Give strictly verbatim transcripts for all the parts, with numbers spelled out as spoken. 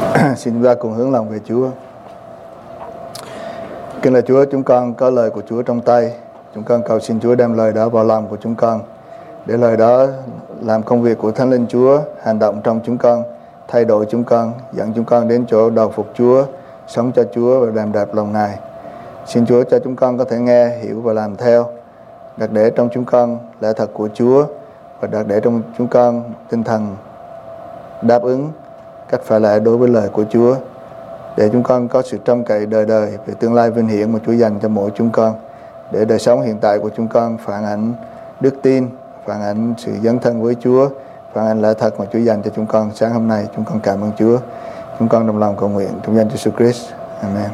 Xin chúng ta cùng hướng lòng về Chúa. Kính lạy Chúa, chúng con có lời của Chúa trong tay. Chúng con cầu xin Chúa đem lời đó vào lòng của chúng con, để lời đó làm công việc của Thánh Linh Chúa hành động trong chúng con, thay đổi chúng con, dẫn chúng con đến chỗ đầu phục Chúa, sống cho Chúa và làm đẹp lòng Ngài. Xin Chúa cho chúng con có thể nghe, hiểu và làm theo, đặt để trong chúng con lẽ thật của Chúa, và đặt để trong chúng con tinh thần đáp ứng cách phải lẽ đối với lời của Chúa, để chúng con có sự trông cậy đời đời về tương lai vinh hiển mà Chúa dành cho mỗi chúng con, để đời sống hiện tại của chúng con phản ánh đức tin, phản ánh sự dấn thân với Chúa, phản ánh lẽ thật mà Chúa dành cho chúng con sáng hôm nay. Chúng con cảm ơn Chúa. Chúng con đồng lòng cầu nguyện trong danh Chúa Jesus Christ. Amen.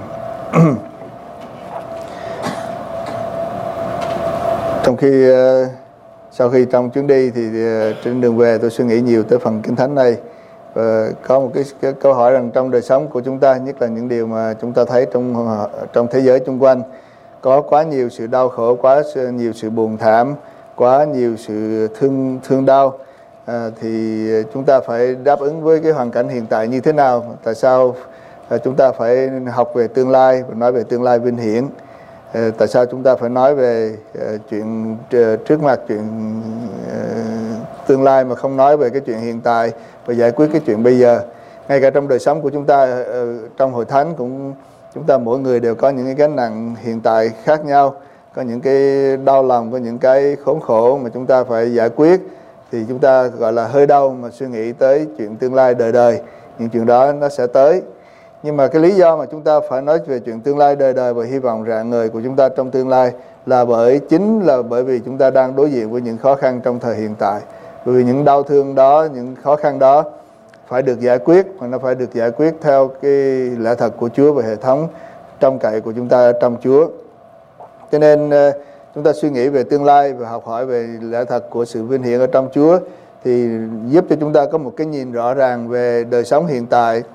Trong khi sau khi trong chuyến đi thì trên đường về tôi suy nghĩ nhiều tới phần Kinh Thánh này, và có một cái, cái câu hỏi rằng trong đời sống của chúng ta, nhất là những điều mà chúng ta thấy trong trong thế giới xung quanh, có quá nhiều sự đau khổ, quá nhiều sự buồn thảm, quá nhiều sự thương thương đau, à, thì chúng ta phải đáp ứng với cái hoàn cảnh hiện tại như thế nào? Tại sao à, chúng ta phải học về tương lai và nói về tương lai vinh hiển? À, tại sao chúng ta phải nói về à, chuyện trước mặt, chuyện à, tương lai mà không nói về cái chuyện hiện tại và giải quyết cái chuyện bây giờ? Ngay cả trong đời sống của chúng ta, trong hội thánh cũng chúng ta mỗi người đều có những cái gánh nặng hiện tại khác nhau, có những cái đau lòng, có những cái khốn khổ mà chúng ta phải giải quyết, thì chúng ta gọi là hơi đau mà suy nghĩ tới chuyện tương lai đời đời. Những chuyện đó nó sẽ tới, nhưng mà cái lý do mà chúng ta phải nói về chuyện tương lai đời đời và hy vọng rạng ngời của chúng ta trong tương lai là bởi chính là bởi vì chúng ta đang đối diện với những khó khăn trong thời hiện tại. Bởi vì những đau thương đó, những khó khăn đó phải được giải quyết, mà nó phải được giải quyết theo cái lẽ thật của Chúa và hệ thống trông cậy của chúng ta trong Chúa. Cho nên chúng ta suy nghĩ về tương lai và học hỏi về lẽ thật của sự vinh hiển ở trong Chúa thì giúp cho chúng ta có một cái nhìn rõ ràng về đời sống hiện tại,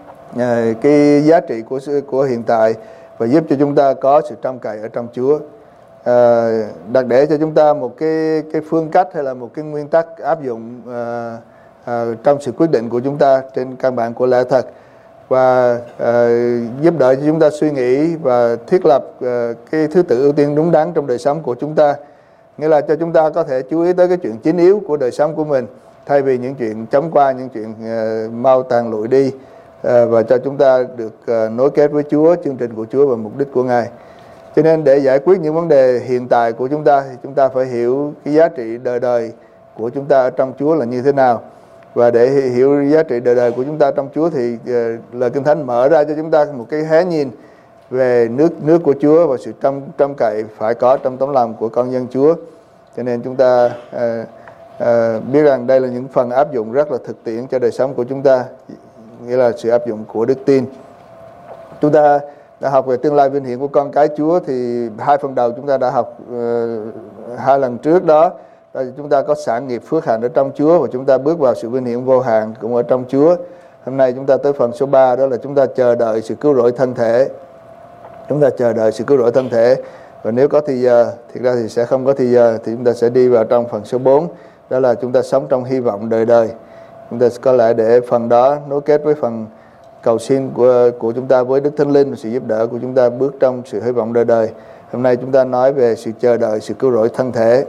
cái giá trị của của hiện tại, và giúp cho chúng ta có sự trông cậy ở trong Chúa. À, đặt để cho chúng ta một cái cái phương cách hay là một cái nguyên tắc áp dụng à, à, trong sự quyết định của chúng ta trên căn bản của lẽ thật, và à, giúp đỡ cho chúng ta suy nghĩ và thiết lập à, cái thứ tự ưu tiên đúng đắn trong đời sống của chúng ta. Nghĩa là cho chúng ta có thể chú ý tới cái chuyện chính yếu của đời sống của mình, thay vì những chuyện chóng qua, những chuyện à, mau tàn lụi đi, à, và cho chúng ta được à, nối kết với Chúa, chương trình của Chúa và mục đích của Ngài. Cho nên để giải quyết những vấn đề hiện tại của chúng ta thì chúng ta phải hiểu cái giá trị đời đời của chúng ta ở trong Chúa là như thế nào. Và để hiểu giá trị đời đời của chúng ta trong Chúa thì uh, lời Kinh Thánh mở ra cho chúng ta một cái hé nhìn về nước nước của Chúa và sự trông trông cậy phải có trong tấm lòng của con dân Chúa. Cho nên chúng ta uh, uh, biết rằng đây là những phần áp dụng rất là thực tiễn cho đời sống của chúng ta, nghĩa là sự áp dụng của đức tin. Chúng ta đã học về tương lai vinh hiển của con cái Chúa thì hai phần đầu chúng ta đã học uh, hai lần trước đó. Đó, chúng ta có sản nghiệp phước hạnh ở trong Chúa và chúng ta bước vào sự vinh hiển vô hạn cũng ở trong Chúa. Hôm nay chúng ta tới phần số ba, đó là chúng ta chờ đợi sự cứu rỗi thân thể. Chúng ta chờ đợi sự cứu rỗi thân thể, và nếu có thì giờ, thực ra thì sẽ không có thì giờ, thì chúng ta sẽ đi vào trong phần số bốn, đó là chúng ta sống trong hy vọng đời đời. Chúng ta có lẽ để phần đó nối kết với phần cầu xin của của chúng ta với Đức Thánh Linh, sự giúp đỡ của chúng ta bước trong sự hy vọng đời đời. Hôm nay chúng ta nói về sự chờ đợi sự cứu rỗi thân thể.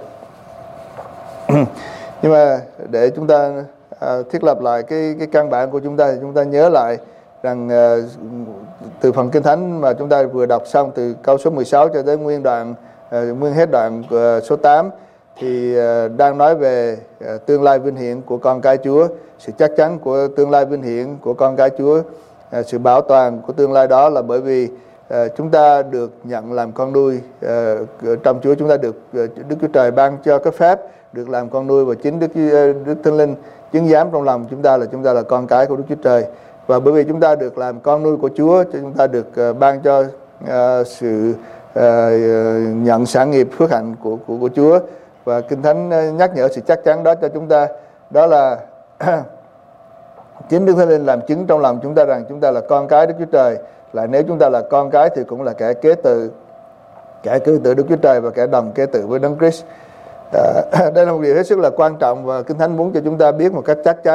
Nhưng mà để chúng ta à, thiết lập lại cái cái căn bản của chúng ta thì chúng ta nhớ lại rằng à, từ phần Kinh Thánh mà chúng ta vừa đọc xong, từ câu số mười sáu cho tới nguyên đoạn à, nguyên hết đoạn à, số tám, thì à, đang nói về à, tương lai vinh hiển của con cái Chúa, sự chắc chắn của tương lai vinh hiển của con cái Chúa. À, sự bảo toàn của tương lai đó là bởi vì à, chúng ta được nhận làm con nuôi à, trong Chúa. Chúng ta được à, Đức Chúa Trời ban cho cái phép được làm con nuôi, và chính Đức Đức Thánh Linh chứng giám trong lòng chúng ta là chúng ta là con cái của Đức Chúa Trời. Và bởi vì chúng ta được làm con nuôi của Chúa, cho chúng ta được uh, ban cho uh, sự uh, nhận sản nghiệp phước hạnh của của của Chúa. Và Kinh Thánh nhắc nhở sự chắc chắn đó cho chúng ta, đó là chính Đức Thánh Linh làm chứng trong lòng chúng ta rằng chúng ta là con cái Đức Chúa Trời. Lại nếu chúng ta là con cái thì cũng là kẻ kế tự, kẻ kế tự Đức Chúa Trời và kẻ đồng kế tự với Đấng Christ. À, đây là một điều hết sức là quan trọng, và Kinh Thánh muốn cho chúng ta biết một cách chắc chắn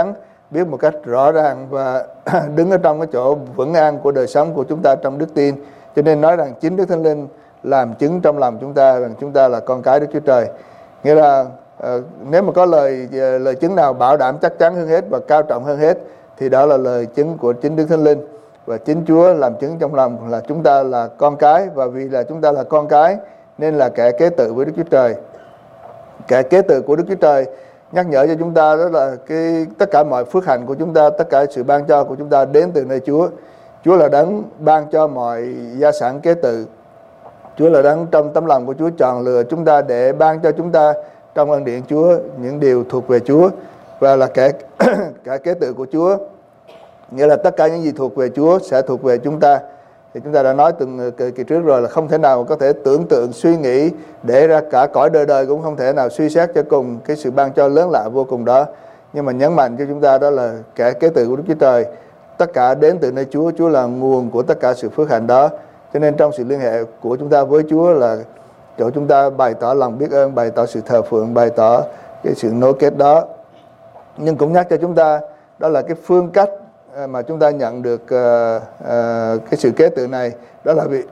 biết một cách rõ ràng và đứng ở trong cái chỗ vững an của đời sống của chúng ta trong đức tin. Cho nên nói rằng chính Đức Thánh Linh làm chứng trong lòng chúng ta rằng chúng ta là con cái Đức Chúa Trời. Nghĩa là uh, nếu mà có lời uh, lời chứng nào bảo đảm chắc chắn hơn hết và cao trọng hơn hết thì đó là lời chứng của chính Đức Thánh Linh. Và chính Chúa làm chứng trong lòng là chúng ta là con cái, và vì là chúng ta là con cái nên là kẻ kế tự với Đức Chúa Trời. Kẻ kế tự của Đức Chúa Trời nhắc nhở cho chúng ta đó là cái tất cả mọi phước hạnh của chúng ta, tất cả sự ban cho của chúng ta đến từ nơi Chúa. Chúa là đấng ban cho mọi gia sản kế tự. Chúa là đấng trong tấm lòng của Chúa chọn lựa chúng ta để ban cho chúng ta trong ân điển Chúa những điều thuộc về Chúa, và là kẻ cả kế tự của Chúa. Nghĩa là tất cả những gì thuộc về Chúa sẽ thuộc về chúng ta. Thì chúng ta đã nói từng kỳ trước rồi là không thể nào có thể tưởng tượng, suy nghĩ, để ra cả cõi đời đời cũng không thể nào suy xét cho cùng cái sự ban cho lớn lạ vô cùng đó. Nhưng mà nhấn mạnh cho chúng ta đó là kẻ kế tự của Đức Chúa Trời, tất cả đến từ nơi Chúa. Chúa là nguồn của tất cả sự phước hạnh đó. Cho nên trong sự liên hệ của chúng ta với Chúa là chỗ chúng ta bày tỏ lòng biết ơn, bày tỏ sự thờ phượng, bày tỏ cái sự nối kết đó. Nhưng cũng nhắc cho chúng ta đó là cái phương cách mà chúng ta nhận được uh, uh, cái sự kế tự này, đó là vì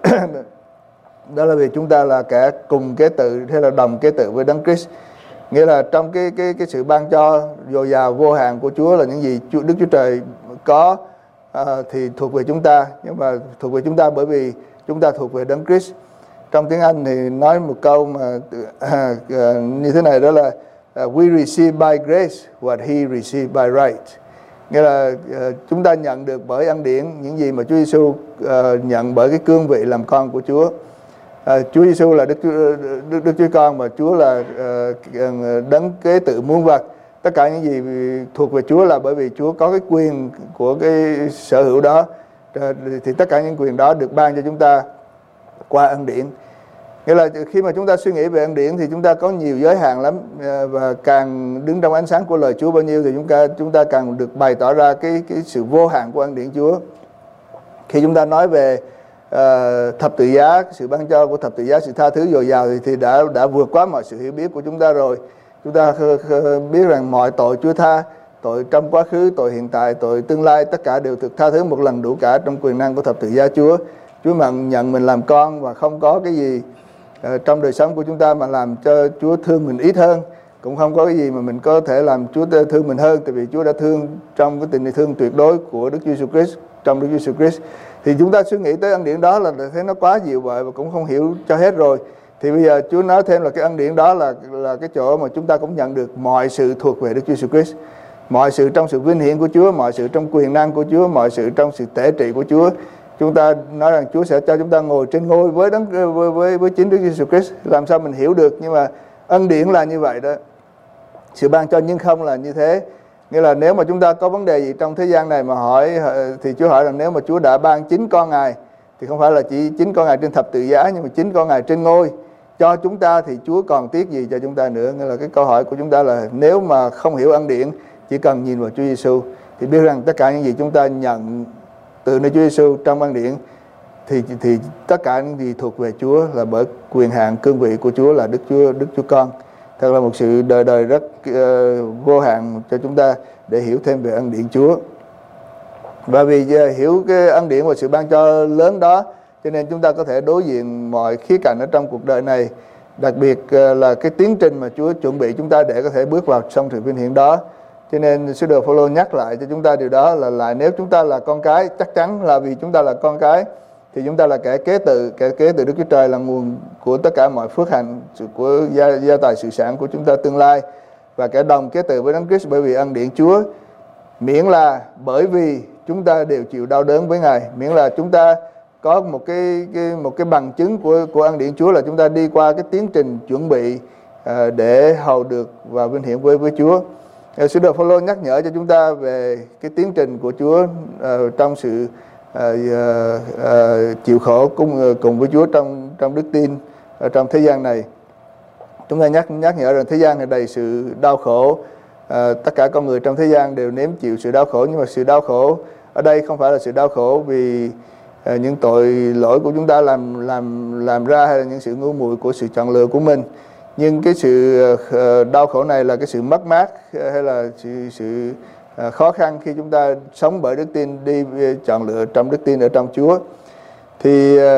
đó là vì chúng ta là kẻ cùng kế tự hay là đồng kế tự với Đấng Christ. Nghĩa là trong cái cái cái sự ban cho dồi dào vô hạn của Chúa là những gì Đức Chúa Trời có uh, thì thuộc về chúng ta, nhưng mà thuộc về chúng ta bởi vì chúng ta thuộc về Đấng Christ. Trong tiếng Anh thì nói một câu mà uh, uh, như thế này, đó là uh, we receive by grace what he received by right. Nghĩa là uh, chúng ta nhận được bởi ân điển những gì mà Chúa Giêsu uh, nhận bởi cái cương vị làm con của Chúa. Uh, Chúa Giêsu là Đức, Đức Đức Chúa Con, và Chúa là uh, đấng kế tự muôn vật. Tất cả những gì thuộc về Chúa là bởi vì Chúa có cái quyền của cái sở hữu đó. Uh, thì tất cả những quyền đó được ban cho chúng ta qua ân điển. Nghĩa là khi mà chúng ta suy nghĩ về ân điển thì chúng ta có nhiều giới hạn lắm, và càng đứng trong ánh sáng của lời Chúa bao nhiêu thì chúng ta chúng ta càng được bày tỏ ra cái cái sự vô hạn của ân điển Chúa. Khi chúng ta nói về uh, thập tự giá, sự ban cho của thập tự giá, sự tha thứ dồi dào thì, thì đã đã vượt quá mọi sự hiểu biết của chúng ta rồi. Chúng ta biết rằng mọi tội Chúa tha, tội trong quá khứ, tội hiện tại, tội tương lai, tất cả đều được tha thứ một lần đủ cả trong quyền năng của thập tự giá Chúa. Chúa mà nhận mình làm con và không có cái gì uh, trong đời sống của chúng ta mà làm cho Chúa thương mình ít hơn, cũng không có cái gì mà mình có thể làm Chúa thương mình hơn, tại vì Chúa đã thương trong cái tình thương tuyệt đối của Đức Giêsu Christ, trong Đức Giêsu Christ. Thì chúng ta suy nghĩ tới ân điển đó là thấy nó quá nhiều vậy và cũng không hiểu cho hết rồi. Thì bây giờ Chúa nói thêm là cái ân điển đó là là cái chỗ mà chúng ta cũng nhận được mọi sự thuộc về Đức Giêsu Christ, mọi sự trong sự vinh hiển của Chúa, mọi sự trong quyền năng của Chúa, mọi sự trong sự tể trị của Chúa. Chúng ta nói rằng Chúa sẽ cho chúng ta ngồi trên ngôi với đấng với, với với chính Đức Giêsu Christ. Làm sao mình hiểu được, nhưng mà ân điển là như vậy đó. Sự ban cho nhưng không là như thế. Nghĩa là nếu mà chúng ta có vấn đề gì trong thế gian này mà hỏi, thì Chúa hỏi rằng nếu mà Chúa đã ban chính con Ngài, thì không phải là chỉ chính con Ngài trên thập tự giá, nhưng mà chính con Ngài trên ngôi cho chúng ta, thì Chúa còn tiếc gì cho chúng ta nữa. Nghĩa là cái câu hỏi của chúng ta là nếu mà không hiểu ân điển, chỉ cần nhìn vào Chúa Giêsu thì biết rằng tất cả những gì chúng ta nhận từ nơi Chúa Giêsu trong ân điển thì thì tất cả những gì thuộc về Chúa là bởi quyền hạn cương vị của Chúa là Đức Chúa Đức Chúa Con. Thật là một sự đời đời rất uh, vô hạn cho chúng ta để hiểu thêm về ân điển Chúa. Và vì uh, hiểu cái ân điển và sự ban cho lớn đó, cho nên chúng ta có thể đối diện mọi khía cạnh ở trong cuộc đời này, đặc biệt uh, là cái tiến trình mà Chúa chuẩn bị chúng ta để có thể bước vào trong sự vinh hiển đó. Cho nên sứ đồ Phaolô nhắc lại cho chúng ta điều đó là lại nếu chúng ta là con cái, chắc chắn là vì chúng ta là con cái thì chúng ta là kẻ kế tự, kẻ kế tự Đức Chúa Trời là nguồn của tất cả mọi phước hạnh của gia, gia tài sự sản của chúng ta tương lai, và kẻ đồng kế tự với Đấng Christ bởi vì ân điển Chúa, miễn là bởi vì chúng ta đều chịu đau đớn với Ngài, miễn là chúng ta có một cái, cái một cái bằng chứng của của ân điển Chúa là chúng ta đi qua cái tiến trình chuẩn bị uh, để hầu được và vinh hiển với với Chúa. Sứ đồ Phaolô nhắc nhở cho chúng ta về cái tiến trình của Chúa uh, trong sự uh, uh, uh, chịu khổ cùng uh, cùng với Chúa trong trong đức tin ở trong thế gian này. Chúng ta nhắc nhắc nhở rằng thế gian này đầy sự đau khổ. Uh, tất cả con người trong thế gian đều nếm chịu sự đau khổ, nhưng mà sự đau khổ ở đây không phải là sự đau khổ vì uh, những tội lỗi của chúng ta làm làm làm ra, hay là những sự ngu muội của sự chọn lựa của mình. Nhưng cái sự đau khổ này là cái sự mất mát, hay là sự, sự à, khó khăn khi chúng ta sống bởi đức tin, đi chọn lựa trong đức tin ở trong Chúa. Thì à,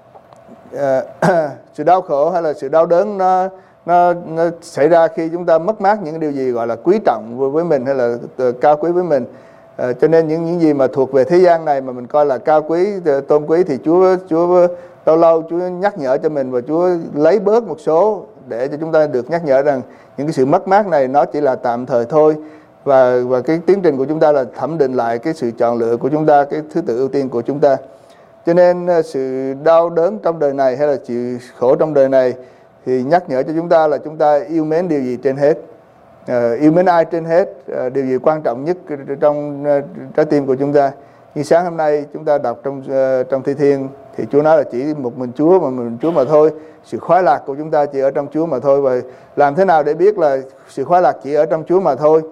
à, sự đau khổ hay là sự đau đớn nó, nó, nó xảy ra khi chúng ta mất mát những điều gì gọi là quý trọng với mình hay là cao quý với mình. À, cho nên những những gì mà thuộc về thế gian này mà mình coi là cao quý, tôn quý thì Chúa Chúa lâu lâu Chúa nhắc nhở cho mình, và Chúa lấy bớt một số để cho chúng ta được nhắc nhở rằng những cái sự mất mát này nó chỉ là tạm thời thôi, và và cái tiến trình của chúng ta là thẩm định lại cái sự chọn lựa của chúng ta, cái thứ tự ưu tiên của chúng ta. Cho nên sự đau đớn trong đời này hay là chịu khổ trong đời này thì nhắc nhở cho chúng ta là chúng ta yêu mến điều gì trên hết, à, yêu mến ai trên hết, à, điều gì quan trọng nhất trong uh, trái tim của chúng ta. Như sáng hôm nay chúng ta đọc trong uh, trong Thi Thiên thì Chúa nói là chỉ một mình Chúa mà mình Chúa mà thôi, sự khoái lạc của chúng ta chỉ ở trong Chúa mà thôi. Và làm thế nào để biết là sự khoái lạc chỉ ở trong Chúa mà thôi?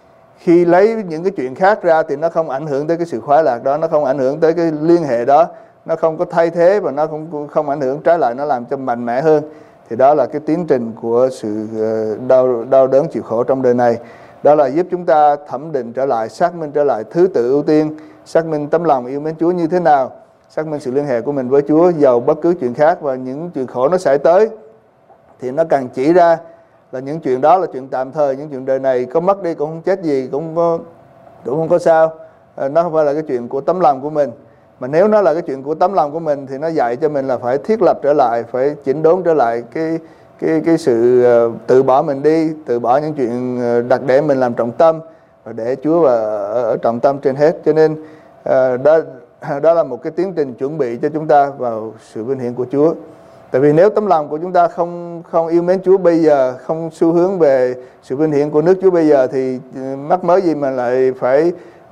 Khi lấy những cái chuyện khác ra thì nó không ảnh hưởng tới cái sự khoái lạc đó, nó không ảnh hưởng tới cái liên hệ đó, nó không có thay thế và nó không không ảnh hưởng, trái lại nó làm cho mạnh mẽ hơn. Thì đó là cái tiến trình của sự đau đau đớn chịu khổ trong đời này. Đó là giúp chúng ta thẩm định trở lại, xác minh trở lại thứ tự ưu tiên, xác minh tấm lòng yêu mến Chúa như thế nào, xác minh sự liên hệ của mình với Chúa dầu bất cứ chuyện khác. Và những chuyện khổ nó xảy tới thì nó càng chỉ ra là những chuyện đó là chuyện tạm thời, những chuyện đời này có mất đi cũng không chết gì, cũng không có, cũng không có sao. À, nó không phải là cái chuyện của tấm lòng của mình. Mà nếu nó là cái chuyện của tấm lòng của mình thì nó dạy cho mình là phải thiết lập trở lại, phải chỉnh đốn trở lại cái cái cái sự uh, tự bỏ mình đi, tự bỏ những chuyện uh, đặt để mình làm trọng tâm và để Chúa vào ở, ở trọng tâm trên hết. Cho nên uh, đó đó là một cái tiến trình chuẩn bị cho chúng ta vào sự vinh hiển của Chúa. Tại vì nếu tấm lòng của chúng ta không không yêu mến Chúa bây giờ, không xu hướng về sự vinh hiển của nước Chúa bây giờ thì mắc mớ gì mà lại phải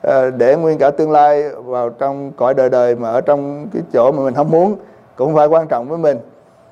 để nguyên cả tương lai vào trong cõi đời đời mà ở trong cái chỗ mà mình không muốn, cũng không phải quan trọng với mình.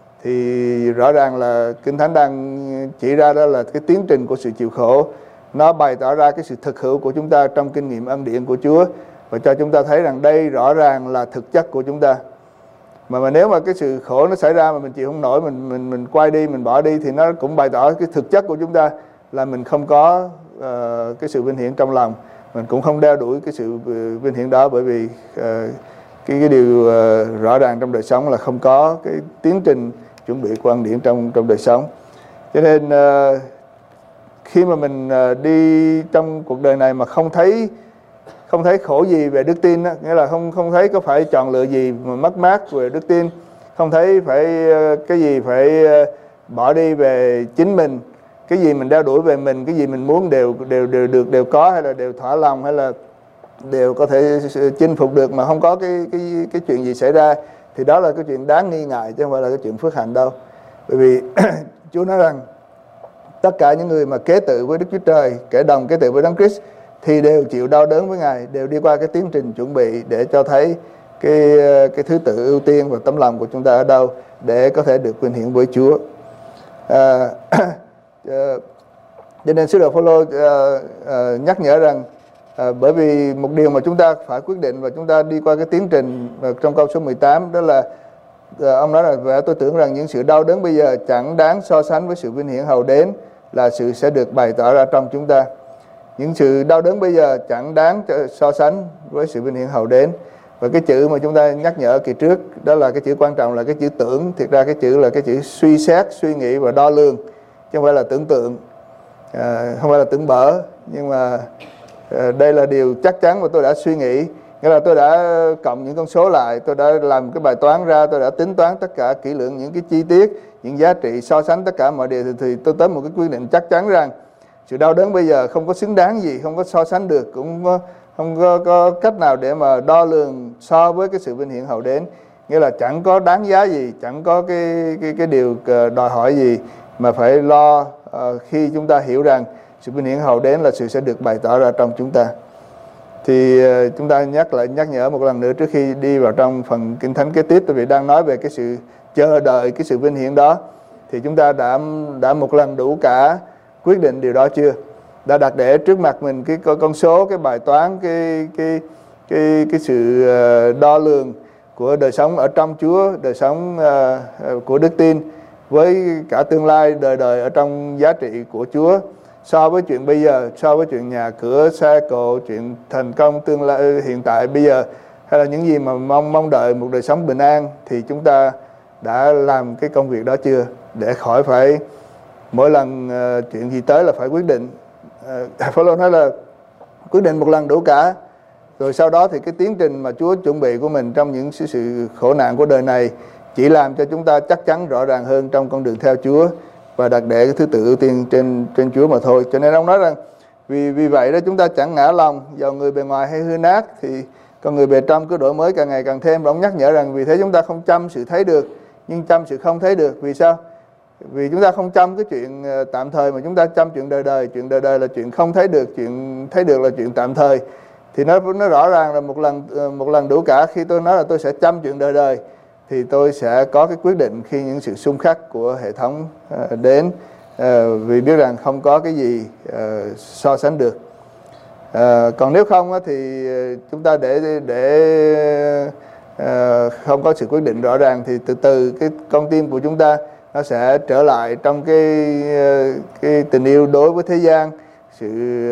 Thì rõ ràng là Kinh Thánh đang chỉ ra đó là cái tiến trình của sự chịu khổ, nó bày tỏ ra cái sự thực hữu của chúng ta trong kinh nghiệm ân điển của Chúa, và cho chúng ta thấy rằng đây rõ ràng là thực chất của chúng ta. Mà, mà nếu mà cái sự khổ nó xảy ra mà mình chịu không nổi, mình mình mình quay đi, mình bỏ đi, thì nó cũng bày tỏ cái thực chất của chúng ta là mình không có uh, cái sự vinh hiển trong lòng, mình cũng không đeo đuổi cái sự vinh hiển đó, bởi vì uh, cái cái điều uh, rõ ràng trong đời sống là không có cái tiến trình chuẩn bị của ân điển trong trong đời sống. Cho nên uh, khi mà mình uh, đi trong cuộc đời này mà không thấy không thấy khổ gì về đức tin đó, nghĩa là không không thấy có phải chọn lựa gì mà mất mát về đức tin, không thấy phải cái gì phải bỏ đi về chính mình, cái gì mình đeo đuổi về mình, cái gì mình muốn đều đều đều được đều có, hay là đều thỏa lòng, hay là đều có thể chinh phục được, mà không có cái cái cái chuyện gì xảy ra, thì đó là cái chuyện đáng nghi ngại chứ không phải là cái chuyện phước hạnh đâu. Bởi vì Chúa nói rằng tất cả những người mà kế tự với Đức Chúa Trời, kẻ đồng kế tự với Đấng Christ thì đều chịu đau đớn với Ngài, đều đi qua cái tiến trình chuẩn bị để cho thấy cái cái thứ tự ưu tiên và tấm lòng của chúng ta ở đâu để có thể được vinh hiển với Chúa. À, cho nên sứ đồ Phôlô à, à, nhắc nhở rằng à, bởi vì một điều mà chúng ta phải quyết định và chúng ta đi qua cái tiến trình trong câu số mười tám, đó là à, ông nói là và tôi tưởng rằng những sự đau đớn bây giờ chẳng đáng so sánh với sự vinh hiển hầu đến là sự sẽ được bày tỏ ra trong chúng ta. Những sự đau đớn bây giờ chẳng đáng so sánh với sự vinh hiển hầu đến. Và cái chữ mà chúng ta nhắc nhở kỳ trước, đó là cái chữ quan trọng là cái chữ tưởng. Thiệt ra cái chữ là cái chữ suy xét, suy nghĩ và đo lường, chứ không phải là tưởng tượng, à, không phải là tưởng bở. Nhưng mà à, đây là điều chắc chắn mà tôi đã suy nghĩ. Nghĩa là tôi đã cộng những con số lại, tôi đã làm cái bài toán ra, tôi đã tính toán tất cả kỹ lưỡng những cái chi tiết, những giá trị, so sánh tất cả mọi điều, thì, thì tôi tới một cái quyết định chắc chắn rằng sự đau đớn bây giờ không có xứng đáng gì, không có so sánh được, cũng không có, không có, có cách nào để mà đo lường so với cái sự vinh hiển hầu đến. Nghĩa là chẳng có đáng giá gì, chẳng có cái, cái, cái điều đòi hỏi gì mà phải lo uh, khi chúng ta hiểu rằng sự vinh hiển hầu đến là sự sẽ được bày tỏ ra trong chúng ta. Thì uh, chúng ta nhắc lại nhắc nhở một lần nữa trước khi đi vào trong phần Kinh Thánh kế tiếp, tại vì đang nói về cái sự chờ đợi cái sự vinh hiển đó, thì chúng ta đã đã một lần đủ cả quyết định điều đó chưa? Đã đặt để trước mặt mình cái con số, cái bài toán, cái cái cái cái sự đo lường của đời sống ở trong Chúa, đời sống uh, của đức tin với cả tương lai đời đời ở trong giá trị của Chúa, so với chuyện bây giờ, so với chuyện nhà cửa, xe cộ, chuyện thành công tương lai hiện tại bây giờ, hay là những gì mà mong mong đợi một đời sống bình an, thì chúng ta đã làm cái công việc đó chưa, để khỏi phải mỗi lần uh, chuyện gì tới là phải quyết định. uh, Phaolô nói là quyết định một lần đủ cả, rồi sau đó thì cái tiến trình mà Chúa chuẩn bị của mình trong những sự, sự khổ nạn của đời này chỉ làm cho chúng ta chắc chắn rõ ràng hơn trong con đường theo Chúa và đặt để cái thứ tự ưu tiên trên trên Chúa mà thôi. Cho nên ông nói rằng vì vì vậy đó chúng ta chẳng ngã lòng vào người bề ngoài hay hư nát, thì con người bề trong cứ đổi mới càng ngày càng thêm. Ông nhắc nhở rằng vì thế chúng ta không chăm sự thấy được nhưng chăm sự không thấy được. Vì sao? Vì chúng ta không chăm cái chuyện tạm thời, mà chúng ta chăm chuyện đời đời. Chuyện đời đời là chuyện không thấy được, chuyện thấy được là chuyện tạm thời. Thì nó nó rõ ràng là một lần một lần đủ cả. Khi tôi nói là tôi sẽ chăm chuyện đời đời, thì tôi sẽ có cái quyết định khi những sự xung khắc của hệ thống đến, vì biết rằng không có cái gì so sánh được. Còn nếu không thì chúng ta để để không có sự quyết định rõ ràng, thì từ từ cái con tim của chúng ta nó sẽ trở lại trong cái cái tình yêu đối với thế gian, sự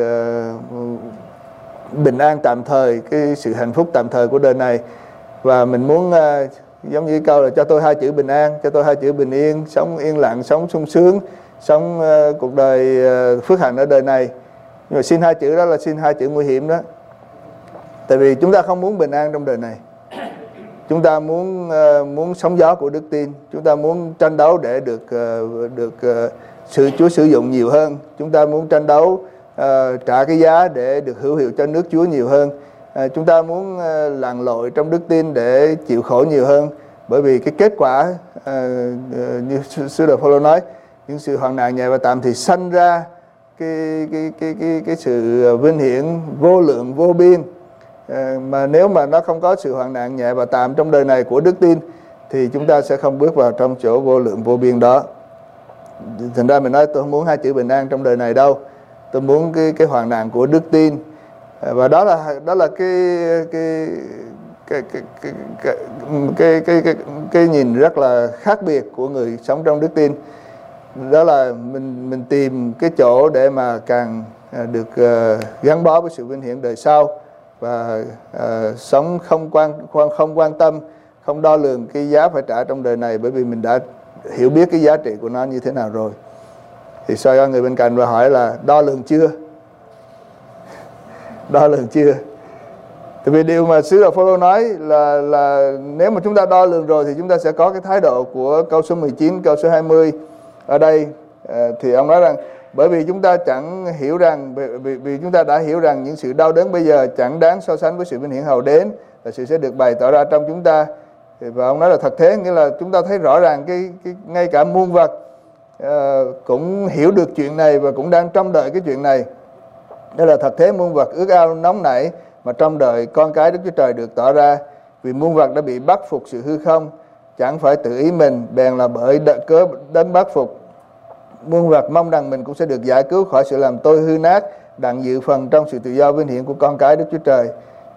bình an tạm thời, cái sự hạnh phúc tạm thời của đời này. Và mình muốn giống như câu là cho tôi hai chữ bình an, cho tôi hai chữ bình yên, sống yên lặng, sống sung sướng, sống uh, cuộc đời uh, phước hạnh ở đời này. Nhưng mà xin hai chữ đó là xin hai chữ nguy hiểm đó. Tại vì chúng ta không muốn bình an trong đời này. Chúng ta muốn uh, muốn sóng gió của đức tin. Chúng ta muốn tranh đấu để được uh, được uh, sự Chúa sử dụng nhiều hơn. Chúng ta muốn tranh đấu uh, trả cái giá để được hữu hiệu cho nước Chúa nhiều hơn. À, chúng ta muốn uh, lặn lội trong đức tin để chịu khổ nhiều hơn, bởi vì cái kết quả uh, uh, như sứ đồ Phaolô nói, những sự hoạn nạn nhẹ và tạm thì sanh ra cái cái cái cái cái sự vinh hiển vô lượng vô biên. Uh, mà nếu mà nó không có sự hoạn nạn nhẹ và tạm trong đời này của đức tin, thì chúng ta sẽ không bước vào trong chỗ vô lượng vô biên đó. Thành ra mình nói tôi không muốn hai chữ bình an trong đời này đâu, tôi muốn cái cái hoạn nạn của đức tin. Và đó là đó là cái cái cái cái cái cái cái cái, cái, cái nhìn rất là khác biệt của người sống trong đức tin. Đó là mình mình tìm cái chỗ để mà càng được uh, gắn bó với sự vinh hiển đời sau, và uh, sống không quan không quan tâm, không đo lường cái giá phải trả trong đời này, bởi vì mình đã hiểu biết cái giá trị của nó như thế nào rồi. Thì soi ra người bên cạnh và hỏi là đo lường chưa? Đo lường chưa? Tại vì điều mà sứ đồ Phaolô nói là là nếu mà chúng ta đo lường rồi thì chúng ta sẽ có cái thái độ của câu số mười chín, câu số hai mươi ở đây. À, thì ông nói rằng bởi vì chúng ta chẳng hiểu rằng vì, vì chúng ta đã hiểu rằng những sự đau đớn bây giờ chẳng đáng so sánh với sự vinh hiển hầu đến, là sự sẽ được bày tỏ ra trong chúng ta. Và ông nói là thật thế, nghĩa là chúng ta thấy rõ ràng cái, cái ngay cả muôn vật uh, cũng hiểu được chuyện này và cũng đang trông đợi cái chuyện này. Đó là thật thế, muôn vật ước ao nóng nảy mà trong đời con cái Đức Chúa Trời được tỏ ra. Vì muôn vật đã bị bắt phục sự hư không, chẳng phải tự ý mình, bèn là bởi cớ đấng bắt phục. Muôn vật mong rằng mình cũng sẽ được giải cứu khỏi sự làm tôi hư nát, đặng dự phần trong sự tự do vinh hiển của con cái Đức Chúa Trời.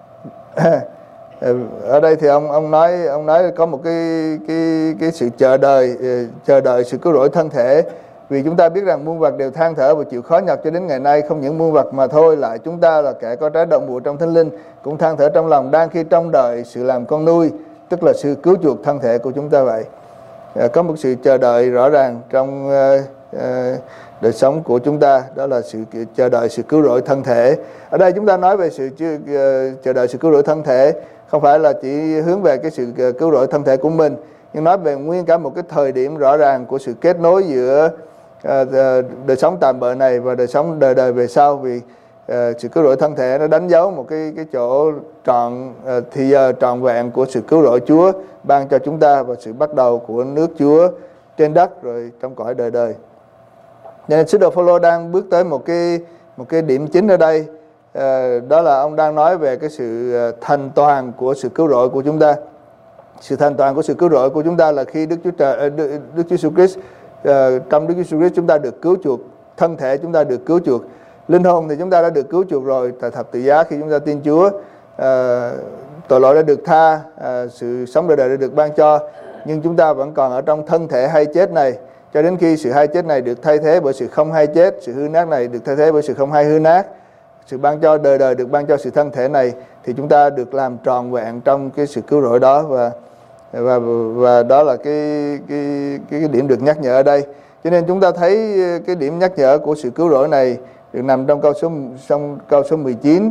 Ở đây thì ông ông nói ông nói có một cái cái cái sự chờ đợi chờ đợi sự cứu rỗi thân thể. Vì chúng ta biết rằng muôn vật đều than thở và chịu khó nhọc cho đến ngày nay. Không những muôn vật mà thôi, lại chúng ta là kẻ có trái động vụ trong thánh linh cũng than thở trong lòng, đang khi trông đợi sự làm con nuôi, tức là sự cứu chuộc thân thể của chúng ta vậy. Có một sự chờ đợi rõ ràng trong uh, uh, đời sống của chúng ta, đó là sự chờ đợi sự cứu rỗi thân thể. Ở đây chúng ta nói về sự uh, chờ đợi sự cứu rỗi thân thể, không phải là chỉ hướng về cái sự cứu rỗi thân thể của mình, nhưng nói về nguyên cả một cái thời điểm rõ ràng của sự kết nối giữa À, đời sống tạm bợ này và đời sống đời đời về sau. Vì à, sự cứu rỗi thân thể nó đánh dấu một cái cái chỗ trọn à, thì giờ trọn vẹn của sự cứu rỗi Chúa ban cho chúng ta, và sự bắt đầu của nước Chúa trên đất rồi trong cõi đời đời. Nên sứ đồ Phaolô đang bước tới một cái một cái điểm chính ở đây, à, đó là ông đang nói về cái sự thành toàn của sự cứu rỗi của chúng ta. Sự thành toàn của sự cứu rỗi của chúng ta là khi Đức Chúa Trời Đức, Đức Chúa Jesus Christ Uh, trong Đức Giêsu Christ chúng ta được cứu chuộc, thân thể chúng ta được cứu chuộc, linh hồn thì chúng ta đã được cứu chuộc rồi tại thập tự giá khi chúng ta tin Chúa. Uh, tội lỗi đã được tha, uh, sự sống đời đời đã được ban cho, nhưng chúng ta vẫn còn ở trong thân thể hay chết này, cho đến khi sự hay chết này được thay thế bởi sự không hay chết, sự hư nát này được thay thế bởi sự không hay hư nát, sự ban cho đời đời được ban cho sự thân thể này, thì chúng ta được làm trọn vẹn trong cái sự cứu rỗi đó. Và và và đó là cái cái cái, cái điểm được nhắc nhở ở đây. Cho nên chúng ta thấy cái điểm nhắc nhở của sự cứu rỗi này được nằm trong câu số trong câu số mười chín.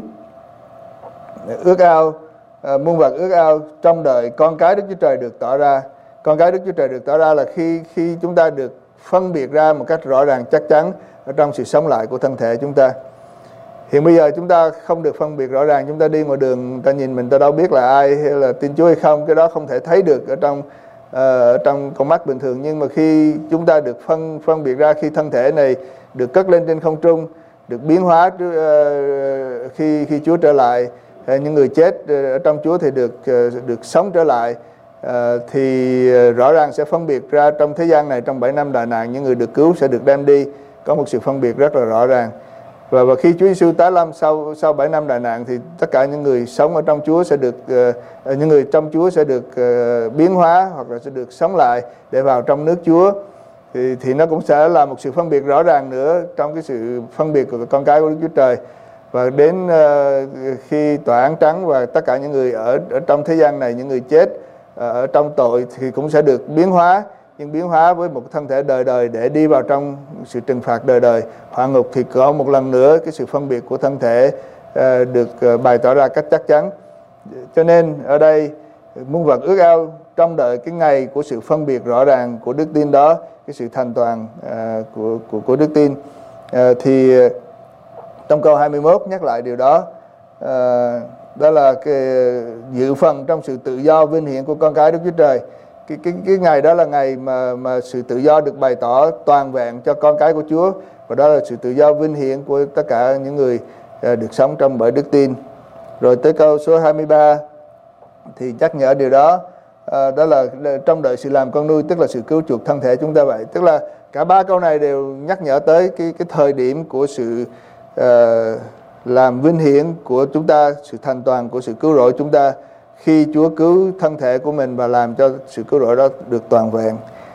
Ước ao à, muôn vật ước ao trong đời con cái Đức Chúa Trời được tỏ ra. Con cái Đức Chúa Trời được tỏ ra là khi khi chúng ta được phân biệt ra một cách rõ ràng chắc chắn ở trong sự sống lại của thân thể chúng ta. Hiện bây giờ chúng ta không được phân biệt rõ ràng, chúng ta đi ngoài đường, người ta nhìn mình ta đâu biết là ai hay là tin Chúa hay không, cái đó không thể thấy được ở trong uh, trong con mắt bình thường. Nhưng mà khi chúng ta được phân phân biệt ra, khi thân thể này được cất lên trên không trung, được biến hóa uh, khi khi Chúa trở lại, uh, những người chết uh, ở trong Chúa thì được uh, được sống trở lại, uh, thì uh, rõ ràng sẽ phân biệt ra trong thế gian này, trong bảy năm đại nạn, những người được cứu sẽ được đem đi, có một sự phân biệt rất là rõ ràng. Và, và khi Chúa Giêsu tái lâm sau sau bảy năm đại nạn thì tất cả những người sống ở trong Chúa sẽ được uh, những người trong Chúa sẽ được uh, biến hóa hoặc là sẽ được sống lại để vào trong nước Chúa. Thì thì nó cũng sẽ là một sự phân biệt rõ ràng nữa trong cái sự phân biệt của con cái của Đức Chúa Trời. Và đến uh, khi tòa án trắng và tất cả những người ở ở trong thế gian này, những người chết uh, ở trong tội thì cũng sẽ được biến hóa, nhưng biến hóa với một thân thể đời đời để đi vào trong sự trừng phạt đời đời, hỏa ngục. Thì có một lần nữa cái sự phân biệt của thân thể uh, được uh, bày tỏ ra cách chắc chắn. Cho nên ở đây muôn vật ước ao trong đợi cái ngày của sự phân biệt rõ ràng của đức tin đó, cái sự thành toàn uh, của, của của đức tin. Uh, thì uh, trong câu hai mươi mốt nhắc lại điều đó, uh, đó là cái dự phần trong sự tự do vinh hiển của con cái Đức Chúa Trời. Cái, cái, cái ngày đó là ngày mà, mà sự tự do được bày tỏ toàn vẹn cho con cái của Chúa. Và đó là sự tự do vinh hiển của tất cả những người uh, được sống trong bởi đức tin. Rồi tới câu số hai mươi ba thì nhắc nhở điều đó, uh, đó là trong đợi sự làm con nuôi, tức là sự cứu chuộc thân thể chúng ta vậy. Tức là cả ba câu này đều nhắc nhở tới cái, cái thời điểm của sự uh, làm vinh hiển của chúng ta, sự thành toàn của sự cứu rỗi chúng ta, khi Chúa cứu thân thể của mình và làm cho sự cứu rỗi đó được toàn vẹn.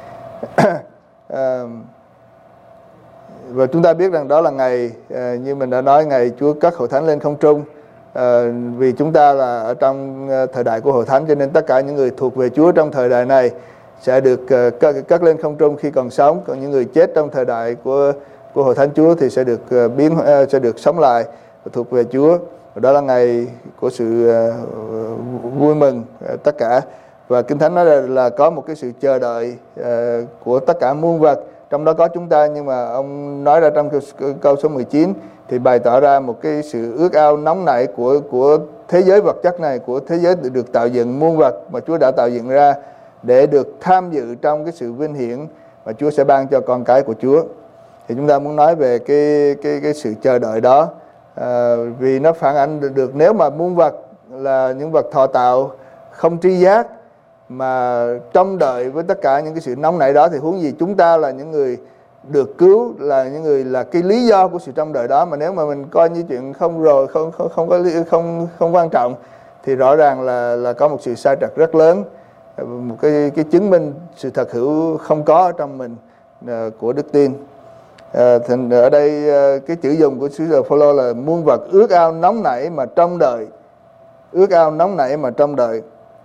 uh, và chúng ta biết rằng đó là ngày, uh, như mình đã nói, ngày Chúa cất hội thánh lên không trung. uh, Vì chúng ta là ở trong thời đại của hội thánh, cho nên tất cả những người thuộc về Chúa trong thời đại này sẽ được uh, cất, cất lên không trung khi còn sống. Còn những người chết trong thời đại của của hội thánh Chúa thì sẽ được uh, biến uh, sẽ được sống lại và thuộc về Chúa. Và đó là ngày của sự uh, vui mừng uh, tất cả. Và Kinh Thánh nói là, là có một cái sự chờ đợi uh, của tất cả muôn vật, trong đó có chúng ta. Nhưng mà ông nói ra trong câu, câu số mười chín thì bày tỏ ra một cái sự ước ao nóng nảy của của thế giới vật chất này, của thế giới được tạo dựng, muôn vật mà Chúa đã tạo dựng ra, để được tham dự trong cái sự vinh hiển mà Chúa sẽ ban cho con cái của Chúa. Thì chúng ta muốn nói về cái cái cái sự chờ đợi đó, à, vì nó phản ánh được, nếu mà muôn vật là những vật thọ tạo không tri giác mà trông đợi với tất cả những cái sự nóng nảy đó, thì huống gì chúng ta là những người được cứu, là những người là cái lý do của sự trông đợi đó. Mà nếu mà mình coi như chuyện không rồi, không không không có không không quan trọng, thì rõ ràng là là có một sự sai trật rất lớn, một cái cái chứng minh sự thật hữu không có trong mình uh, của đức tin. À, thì ở đây cái chữ dùng của sứ đồ Phôlô là muôn vật ước ao nóng nảy mà trông đợi, ước ao nóng nảy mà trông đợi.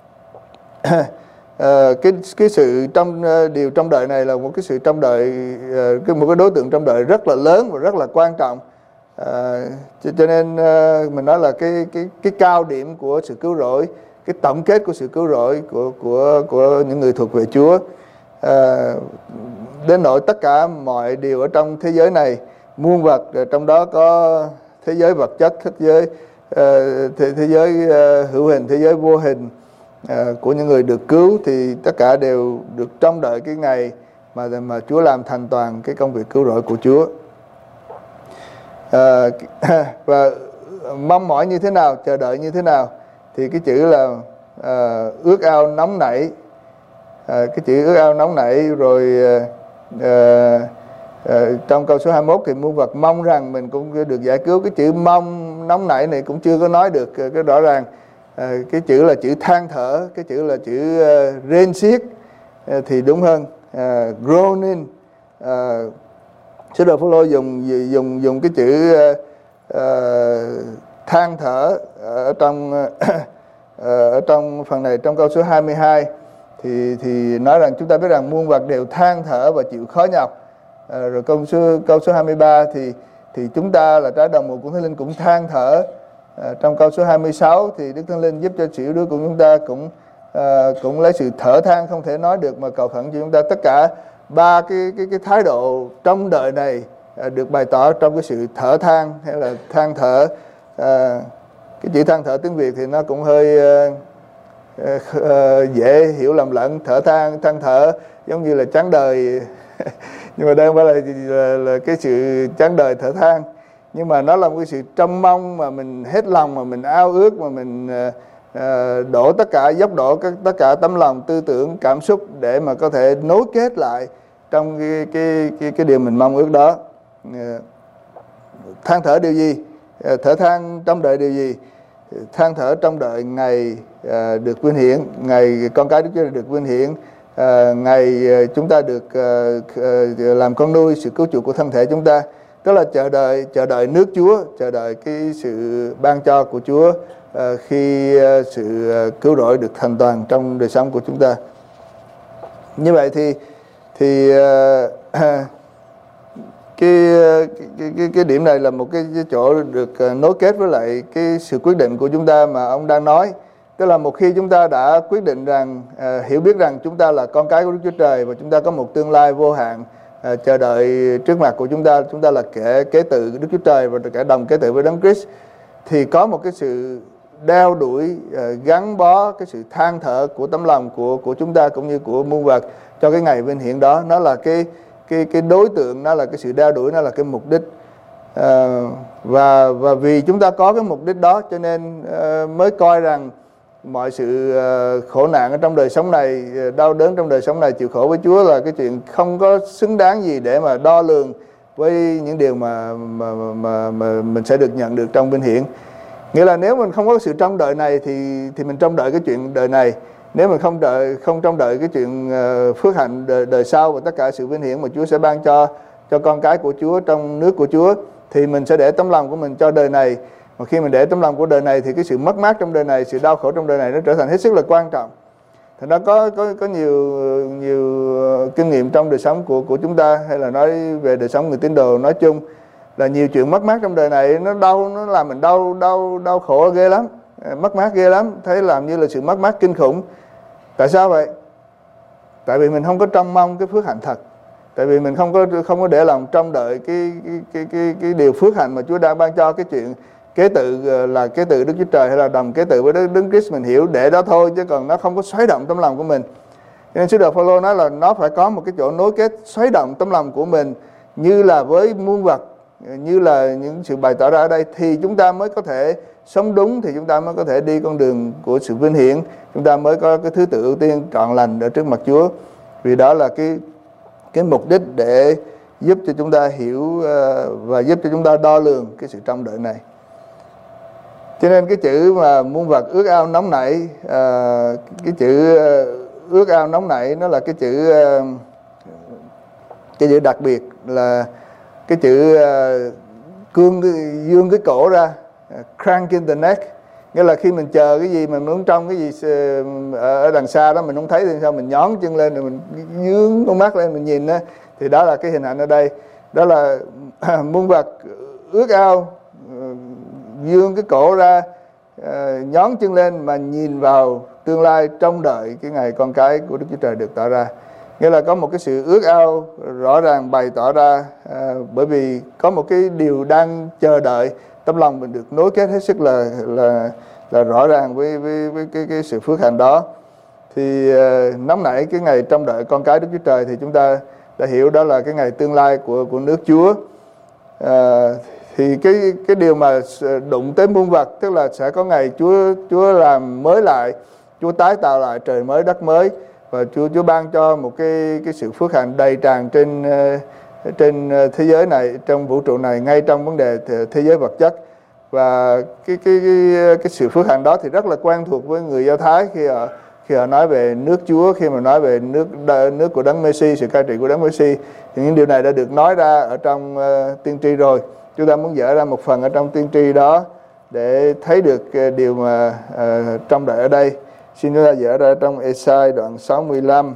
à, cái cái sự trong điều trong đợi này là một cái sự trông đợi, cái một cái đối tượng trông đợi rất là lớn và rất là quan trọng. À, cho, cho nên mình nói là cái cái cái cao điểm của sự cứu rỗi, cái tổng kết của sự cứu rỗi của của của những người thuộc về Chúa. À, đến nỗi tất cả mọi điều ở trong thế giới này, muôn vật, trong đó có thế giới vật chất, thế giới uh, thế, thế giới uh, hữu hình, thế giới vô hình uh, của những người được cứu, thì tất cả đều được trông đợi cái ngày mà mà Chúa làm thành toàn cái công việc cứu rỗi của Chúa. Uh, và mong mỏi như thế nào, chờ đợi như thế nào, thì cái chữ là uh, ước ao nóng nảy. À, cái chữ ước ao nóng nảy. Rồi à, à, trong câu số hai mươi mốt thì muôn vật mong rằng mình cũng được giải cứu. Cái chữ mong nóng nảy này cũng chưa có nói được cái rõ ràng. à, Cái chữ là chữ than thở, cái chữ là chữ uh, rên xiết uh, thì đúng hơn, uh, groaning, à, sứ đồ Phaolô dùng dùng dùng cái chữ à, than thở ở trong ở trong phần này, trong câu số hai mươi hai thì thì nói rằng chúng ta biết rằng muôn vật đều than thở và chịu khó nhọc. À, rồi câu số câu số hai mươi ba thì thì chúng ta là trái đồng mùa của Thánh Linh cũng than thở. À, trong câu số hai mươi sáu thì Đức Thánh Linh giúp cho sự yếu đuối của chúng ta cũng à, cũng lấy sự thở than không thể nói được mà cầu khẩn cho chúng ta. Tất cả ba cái cái cái thái độ trong đời này à, được bày tỏ trong cái sự thở than hay là than thở. À, cái chữ than thở tiếng Việt thì nó cũng hơi uh, uh, dễ hiểu lầm lẫn. Thở than, than thở giống như là chán đời nhưng mà đây không phải là, là, là cái sự chán đời thở than, nhưng mà nó là một cái sự trông mong mà mình hết lòng, mà mình ao ước, mà mình uh, uh, đổ tất cả, dốc đổ các, tất cả tấm lòng, tư tưởng, cảm xúc để mà có thể nối kết lại trong cái cái cái, cái điều mình mong ước đó. Uh, than thở điều gì? Uh, thở than trong đợi điều gì? Than thở trong đợi ngày uh, được vinh hiển, ngày con cái Đức Chúa được vinh hiển, uh, ngày uh, chúng ta được uh, uh, làm con nuôi sự cứu chuộc của thân thể chúng ta. Tức là chờ đợi chờ đợi nước Chúa, chờ đợi cái sự ban cho của Chúa uh, khi uh, sự uh, cứu rỗi được thành toàn trong đời sống của chúng ta. Như vậy thì thì uh, Cái, cái, cái, cái điểm này là một cái, cái chỗ được nối kết với lại cái sự quyết định của chúng ta mà ông đang nói. Tức là một khi chúng ta đã quyết định rằng, à, hiểu biết rằng chúng ta là con cái của Đức Chúa Trời và chúng ta có một tương lai vô hạn à, chờ đợi trước mặt của chúng ta, chúng ta là kẻ kế tự Đức Chúa Trời và kẻ đồng kế tự với Đấng Christ, thì có một cái sự đeo đuổi, à, gắn bó, cái sự than thở của tấm lòng của, của chúng ta cũng như của muôn vật cho cái ngày vinh hiển đó. Nó là cái cái cái đối tượng, nó là cái sự đeo đuổi, nó là cái mục đích. À, và và vì chúng ta có cái mục đích đó cho nên uh, mới coi rằng mọi sự uh, khổ nạn ở trong đời sống này, đau đớn trong đời sống này, chịu khổ với Chúa là cái chuyện không có xứng đáng gì để mà đo lường với những điều mà mà mà, mà mình sẽ được nhận được trong vinh hiển. Nghĩa là nếu mình không có sự trông đợi này thì thì mình trông đợi cái chuyện đời này. Nếu mình không đợi không trông đợi cái chuyện uh, phước hạnh đời, đời sau và tất cả sự vinh hiển mà Chúa sẽ ban cho cho con cái của Chúa trong nước của Chúa, thì mình sẽ để tấm lòng của mình cho đời này. Mà khi mình để tấm lòng của đời này thì cái sự mất mát trong đời này, sự đau khổ trong đời này nó trở thành hết sức là quan trọng. Thì nó có có có nhiều nhiều kinh nghiệm trong đời sống của của chúng ta, hay là nói về đời sống người tín đồ nói chung, là nhiều chuyện mất mát trong đời này nó đau, nó làm mình đau đau đau khổ ghê lắm, mất mát ghê lắm, thấy làm như là sự mất mát kinh khủng. Tại sao vậy? Tại vì mình không có trông mong cái phước hạnh thật. Tại vì mình không có không có để lòng trông đợi cái cái cái cái, cái điều phước hạnh mà Chúa đã ban cho, cái chuyện kế tự là kế tự Đức Chúa Trời hay là đồng kế tự với Đấng Christ, mình hiểu để đó thôi, chứ còn nó không có xoáy động tấm lòng của mình. Cho nên sứ đồ Phaolô nói là nó phải có một cái chỗ nối kết xoáy động tấm lòng của mình, như là với muôn vật, như là những sự bày tỏ ra ở đây, thì chúng ta mới có thể sống đúng, thì chúng ta mới có thể đi con đường của sự vinh hiển, chúng ta mới có cái thứ tự ưu tiên trọn lành ở trước mặt Chúa. Vì đó là cái cái mục đích để giúp cho chúng ta hiểu và giúp cho chúng ta đo lường cái sự trông đợi này. Cho nên cái chữ mà muôn vật ước ao nóng nảy, cái chữ ước ao nóng nảy nó là cái chữ cái chữ đặc biệt, là cái chữ cương dương cái cổ ra, cranking the neck. Nghĩa là khi mình chờ cái gì, mình muốn trông cái gì ở đằng xa đó mình không thấy thì sao mình nhón chân lên rồi mình nhướng con mắt lên mình nhìn đó, thì đó là cái hình ảnh ở đây. Đó là muôn vật ước ao dương cái cổ ra, nhón chân lên mà nhìn vào tương lai, trông đợi cái ngày con cái của Đức Chúa Trời được tỏ ra. Nghĩa là có một cái sự ước ao rõ ràng bày tỏ ra, à, bởi vì có một cái điều đang chờ đợi, tấm lòng mình được nối kết hết sức là là là rõ ràng với với, với cái cái sự phước hạnh đó. Thì uh, nóng nảy cái ngày trông đợi con cái Đức Chúa Trời, thì chúng ta đã hiểu đó là cái ngày tương lai của của nước Chúa. Uh, thì cái cái điều mà đụng tới muôn vật, tức là sẽ có ngày Chúa Chúa làm mới lại, Chúa tái tạo lại trời mới đất mới, và Chúa Chúa ban cho một cái cái sự phước hạnh đầy tràn trên trên thế giới này, trong vũ trụ này, ngay trong vấn đề thế giới vật chất. Và cái cái cái, cái sự phước hạnh đó thì rất là quen thuộc với người Do Thái khi họ khi họ nói về nước Chúa, khi mà nói về nước nước của Đấng Messi, sự cai trị của Đấng Messi, thì những điều này đã được nói ra ở trong uh, tiên tri rồi. Chúng ta muốn dở ra một phần ở trong tiên tri đó để thấy được uh, điều mà uh, trong đợi ở đây. Xin chúng ta dở ra trong Ê-sai đoạn sáu mươi lăm.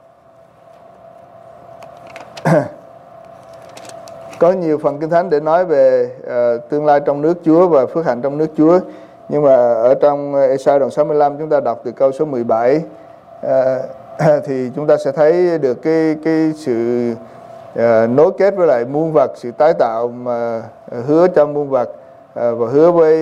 Có nhiều phần Kinh Thánh để nói về uh, tương lai trong nước Chúa và phước hạnh trong nước Chúa. Nhưng mà ở trong Ê-sai đoạn sáu mươi lăm, chúng ta đọc từ câu số mười bảy, uh, thì chúng ta sẽ thấy được cái cái sự uh, nối kết với lại muôn vật, sự tái tạo mà hứa cho muôn vật, uh, và hứa với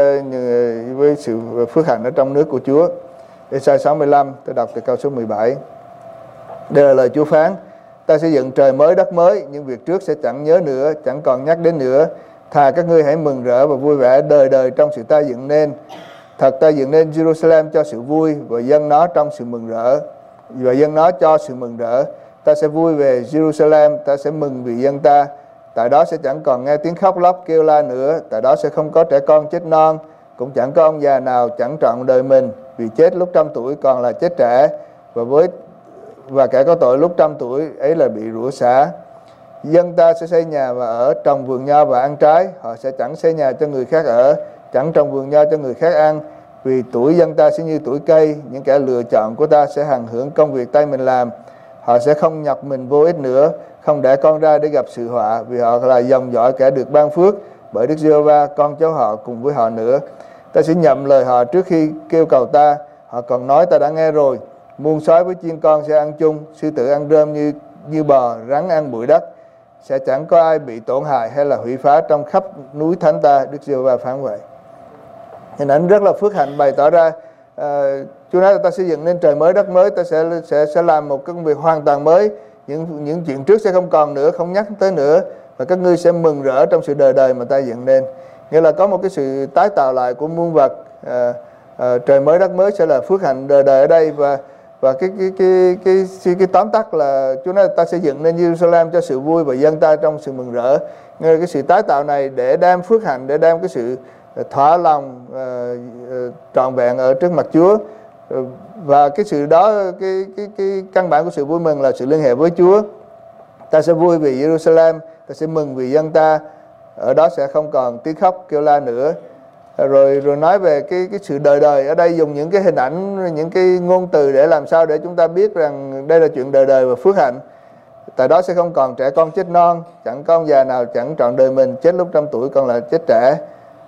uh, với sự phước hạnh ở trong nước của Chúa. Ê-sai sáu mươi lăm, tôi đọc từ câu số mười bảy. Đây là lời Chúa phán: ta sẽ dựng trời mới đất mới, nhưng việc trước sẽ chẳng nhớ nữa, chẳng còn nhắc đến nữa. Thà các ngươi hãy mừng rỡ và vui vẻ đời đời trong sự ta dựng nên. Thật ta dựng nên Jerusalem cho sự vui, và dân nó trong sự mừng rỡ, và dân nó cho sự mừng rỡ. Ta sẽ vui về Jerusalem, ta sẽ mừng vì dân ta. Tại đó sẽ chẳng còn nghe tiếng khóc lóc kêu la nữa. Tại đó sẽ không có trẻ con chết non, cũng chẳng có ông già nào chẳng trọn đời mình, vì chết lúc trăm tuổi còn là chết trẻ, và với và kẻ có tội lúc trăm tuổi ấy là bị rủa xả. Dân ta sẽ xây nhà và ở, trồng vườn nho và ăn trái. Họ sẽ chẳng xây nhà cho người khác ở, chẳng trồng vườn nho cho người khác ăn, vì tuổi dân ta sẽ như tuổi cây. Những kẻ lựa chọn của ta sẽ hằng hưởng công việc tay mình làm. Họ sẽ không nhập mình vô ích nữa, không đẻ con ra để gặp sự họa, vì họ là dòng dõi kẻ được ban phước bởi Đức Giê-hô-va, con cháu họ cùng với họ nữa. Ta sẽ nhậm lời họ trước khi kêu cầu ta. Họ còn nói ta đã nghe rồi. Muôn sói với chiên con sẽ ăn chung, sư tử ăn rơm như như bò, rắn ăn bụi đất. Sẽ chẳng có ai bị tổn hại hay là hủy phá trong khắp núi thánh ta. Đức Giê-hô-va phán vậy. Hình ảnh rất là phước hạnh bày tỏ ra. À, Chúa nói là ta sẽ dựng nên trời mới đất mới, ta sẽ sẽ sẽ làm một công việc hoàn toàn mới. Những những chuyện trước sẽ không còn nữa, không nhắc tới nữa, và các ngươi sẽ mừng rỡ trong sự đời đời mà ta dựng nên. Nghĩa là có một cái sự tái tạo lại của muôn vật. À, à, trời mới đất mới sẽ là phước hạnh đời đời ở đây. Và và cái cái cái cái cái, cái tóm tắt là Chúa nói là ta sẽ dựng nên Jerusalem cho sự vui và dân ta trong sự mừng rỡ. Nghĩa là cái sự tái tạo này để đem phước hạnh, để đem cái sự thỏa lòng uh, uh, trọn vẹn ở trước mặt Chúa. Uh, và cái sự đó, cái cái cái căn bản của sự vui mừng là sự liên hệ với Chúa. Ta sẽ vui vì Jerusalem, ta sẽ mừng vì dân ta. Ở đó sẽ không còn tiếng khóc kêu la nữa. Rồi rồi nói về cái cái sự đời đời, ở đây dùng những cái hình ảnh, những cái ngôn từ để làm sao để chúng ta biết rằng đây là chuyện đời đời và phước hạnh. Tại đó sẽ không còn trẻ con chết non, chẳng có ông già nào chẳng trọn đời mình, chết lúc trăm tuổi còn là chết trẻ.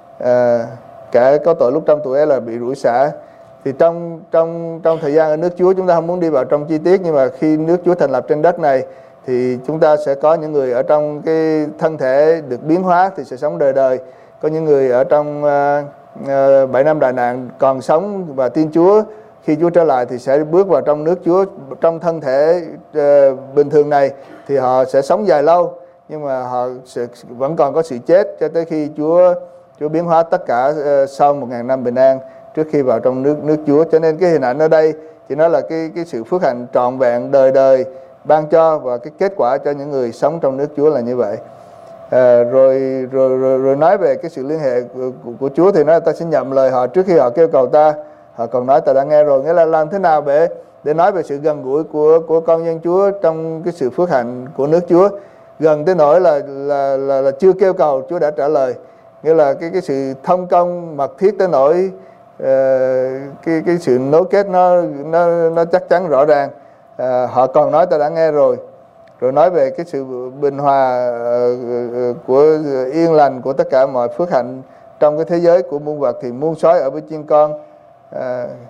À, kẻ có tội lúc trăm tuổi ấy là bị rủa xả. Thì trong trong trong thời gian ở nước Chúa, chúng ta không muốn đi vào trong chi tiết, nhưng mà khi nước Chúa thành lập trên đất này thì chúng ta sẽ có những người ở trong cái thân thể được biến hóa thì sẽ sống đời đời. Có những người ở trong uh, uh, bảy năm đại nạn còn sống và tin Chúa, khi Chúa trở lại thì sẽ bước vào trong nước Chúa. Trong thân thể uh, bình thường này thì họ sẽ sống dài lâu, nhưng mà họ sẽ, vẫn còn có sự chết cho tới khi Chúa Chúa biến hóa tất cả uh, sau một ngàn năm bình an trước khi vào trong nước nước Chúa. Cho nên cái hình ảnh ở đây chỉ nói là cái cái sự phước hạnh trọn vẹn đời đời ban cho, và cái kết quả cho những người sống trong nước Chúa là như vậy. À, rồi, rồi rồi rồi nói về cái sự liên hệ của, của, của Chúa thì nói là ta sẽ nhậm lời họ trước khi họ kêu cầu ta. Họ còn nói ta đã nghe rồi. Nghĩa là làm thế nào để để nói về sự gần gũi của của con dân Chúa trong cái sự phước hạnh của nước Chúa, gần tới nỗi là là là, là chưa kêu cầu Chúa đã trả lời. Nghĩa là cái cái sự thông công mật thiết tới nỗi uh, cái cái sự nối kết nó nó nó chắc chắn rõ ràng. Uh, họ còn nói ta đã nghe rồi. Rồi nói về cái sự bình hòa uh, của yên lành của tất cả mọi phước hạnh trong cái thế giới của muôn vật. Thì muôn sói ở với chiên con, uh,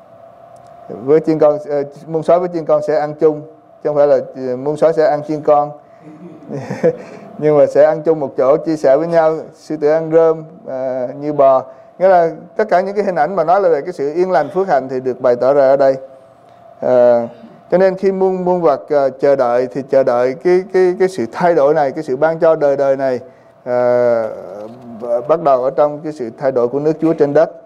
với chiên con uh, muôn sói với chiên con sẽ ăn chung, chứ không phải là muôn sói sẽ ăn chiên con nhưng mà sẽ ăn chung một chỗ, chia sẻ với nhau. Sư tử ăn rơm uh, như bò. Nghĩa là tất cả những cái hình ảnh mà nói là về cái sự yên lành phước hạnh thì được bày tỏ ra ở đây. Uh, Cho nên khi muôn muôn vật uh, chờ đợi thì chờ đợi cái cái cái sự thay đổi này, cái sự ban cho đời đời này uh, bắt đầu ở trong cái sự thay đổi của nước Chúa trên đất.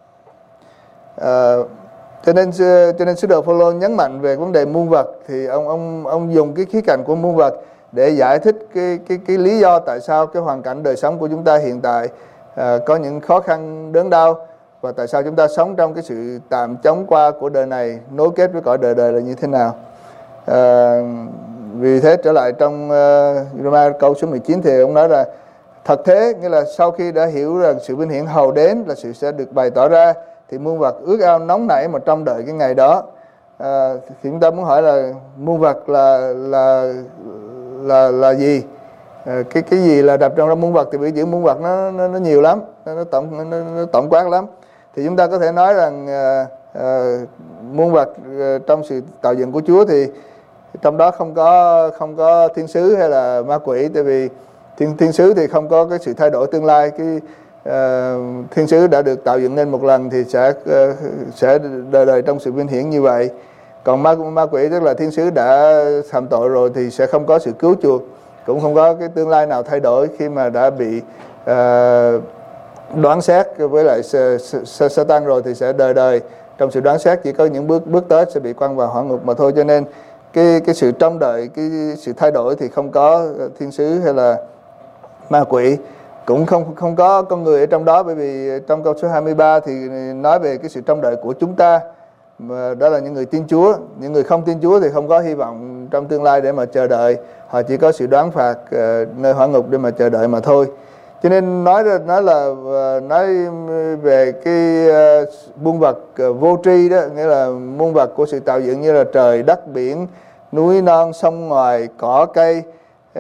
Uh, cho nên cho nên sứ đồ Phaolô nhấn mạnh về vấn đề muôn vật, thì ông ông ông dùng cái khía cạnh của muôn vật để giải thích cái cái cái lý do tại sao cái hoàn cảnh đời sống của chúng ta hiện tại uh, có những khó khăn đớn đau, và tại sao chúng ta sống trong cái sự tạm chóng qua của đời này nối kết với cõi đời đời là như thế nào. À, vì thế trở lại trong uh, Roma câu số mười chín thì ông nói là thật thế, nghĩa là sau khi đã hiểu rằng sự vinh hiển hầu đến là sự sẽ được bày tỏ ra, thì muôn vật ước ao nóng nảy mà trông đợi cái ngày đó. À, thì chúng ta muốn hỏi là muôn vật là là là là gì? À, cái cái gì là đập trong ra muôn vật? Thì biểu chữ muôn vật nó nó, nó nhiều lắm, nó, nó tổng nó, nó tổng quát lắm. Thì chúng ta có thể nói rằng à, à, muôn vật à, trong sự tạo dựng của Chúa thì trong đó không có không có thiên sứ hay là ma quỷ, tại vì thiên thiên sứ thì không có cái sự thay đổi tương lai. Cái uh, thiên sứ đã được tạo dựng nên một lần thì sẽ uh, sẽ đời đời trong sự vinh hiển như vậy. Còn ma ma quỷ tức là thiên sứ đã phạm tội rồi thì sẽ không có sự cứu chuộc, cũng không có cái tương lai nào thay đổi khi mà đã bị uh, đoán xét với lại Satan rồi, thì sẽ đời đời trong sự đoán xét, chỉ có những bước bước tới sẽ bị quăng vào hỏa ngục mà thôi. Cho nên cái cái sự trông đợi, cái sự thay đổi thì không có thiên sứ hay là ma quỷ, cũng không không có con người ở trong đó. Bởi vì trong câu số hai mươi ba thì nói về cái sự trông đợi của chúng ta, mà đó là những người tin Chúa. Những người không tin Chúa thì không có hy vọng trong tương lai để mà chờ đợi, họ chỉ có sự đoán phạt uh, nơi hỏa ngục để mà chờ đợi mà thôi. Cho nên nói nói là nói về cái uh, muôn vật uh, vô tri đó, nghĩa là muôn vật của sự tạo dựng như là trời đất biển, núi non sông ngoài cỏ cây, uh,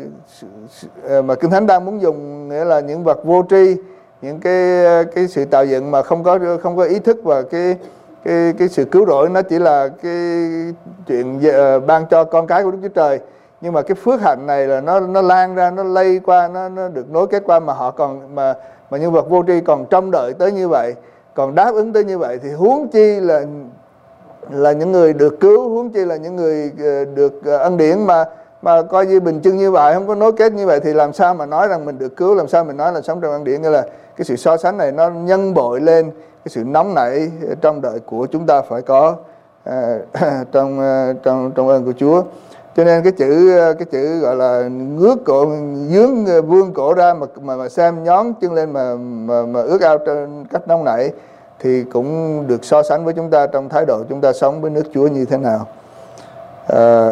uh, mà Kinh Thánh đang muốn dùng nghĩa là những vật vô tri, những cái cái sự tạo dựng mà không có không có ý thức, và cái cái cái sự cứu rỗi nó chỉ là cái chuyện uh, ban cho con cái của Đức Chúa Trời. Nhưng mà cái phước hạnh này là nó nó lan ra, nó lây qua, nó nó được nối kết qua, mà họ còn mà mà nhân vật vô tri còn trông đợi tới như vậy, còn đáp ứng tới như vậy, thì huống chi là là những người được cứu, huống chi là những người được ân điển mà mà coi như bình chân như vậy, không có nối kết như vậy, thì làm sao mà nói rằng mình được cứu, làm sao mình nói là sống trong ân điển. Nghĩa là cái sự so sánh này nó nhân bội lên cái sự nóng nảy trong đời của chúng ta phải có à, trong trong trong ơn của Chúa. Cho nên cái chữ cái chữ gọi là ngước cổ, dướng vươn cổ ra mà mà, mà xem, nhón chân lên mà mà, mà ước ao trên cách nóng nảy, thì cũng được so sánh với chúng ta trong thái độ chúng ta sống với nước Chúa như thế nào. À,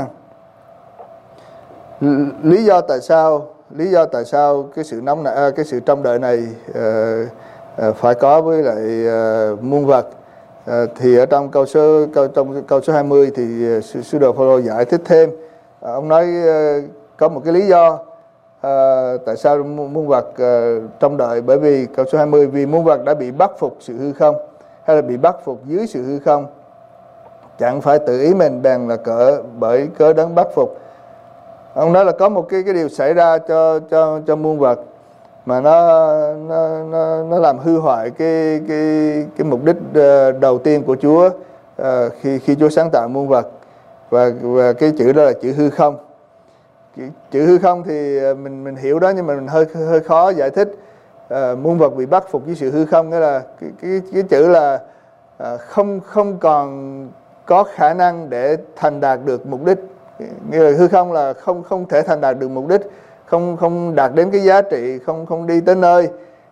lý do tại sao lý do tại sao cái sự nóng nảy, cái sự trông đợi này à, à, phải có với lại à, muôn vật. À, thì ở trong câu số câu trong câu số hai mươi thì sư, sư đồ Phaolô giải thích thêm. À, ông nói à, có một cái lý do à, tại sao muôn vật à, trông đợi, bởi vì câu số hai mươi, vì muôn vật đã bị bắt phục sự hư không, hay là bị bắt phục dưới sự hư không, chẳng phải tự ý mình bèn là cỡ bởi cớ đấng bắt phục. Ông nói là có một cái cái điều xảy ra cho cho cho muôn vật mà nó nó nó nó làm hư hoại cái cái cái mục đích đầu tiên của Chúa uh, khi khi Chúa sáng tạo muôn vật, và và cái chữ đó là chữ hư không. Chữ, chữ hư không thì mình mình hiểu đó, nhưng mà mình hơi hơi khó giải thích. Uh, muôn vật bị bắt phục với sự hư không, nghĩa là cái cái cái chữ là uh, không không còn có khả năng để thành đạt được mục đích. Nghĩa là hư không là không không thể thành đạt được mục đích, không không đạt đến cái giá trị, không không đi tới nơi.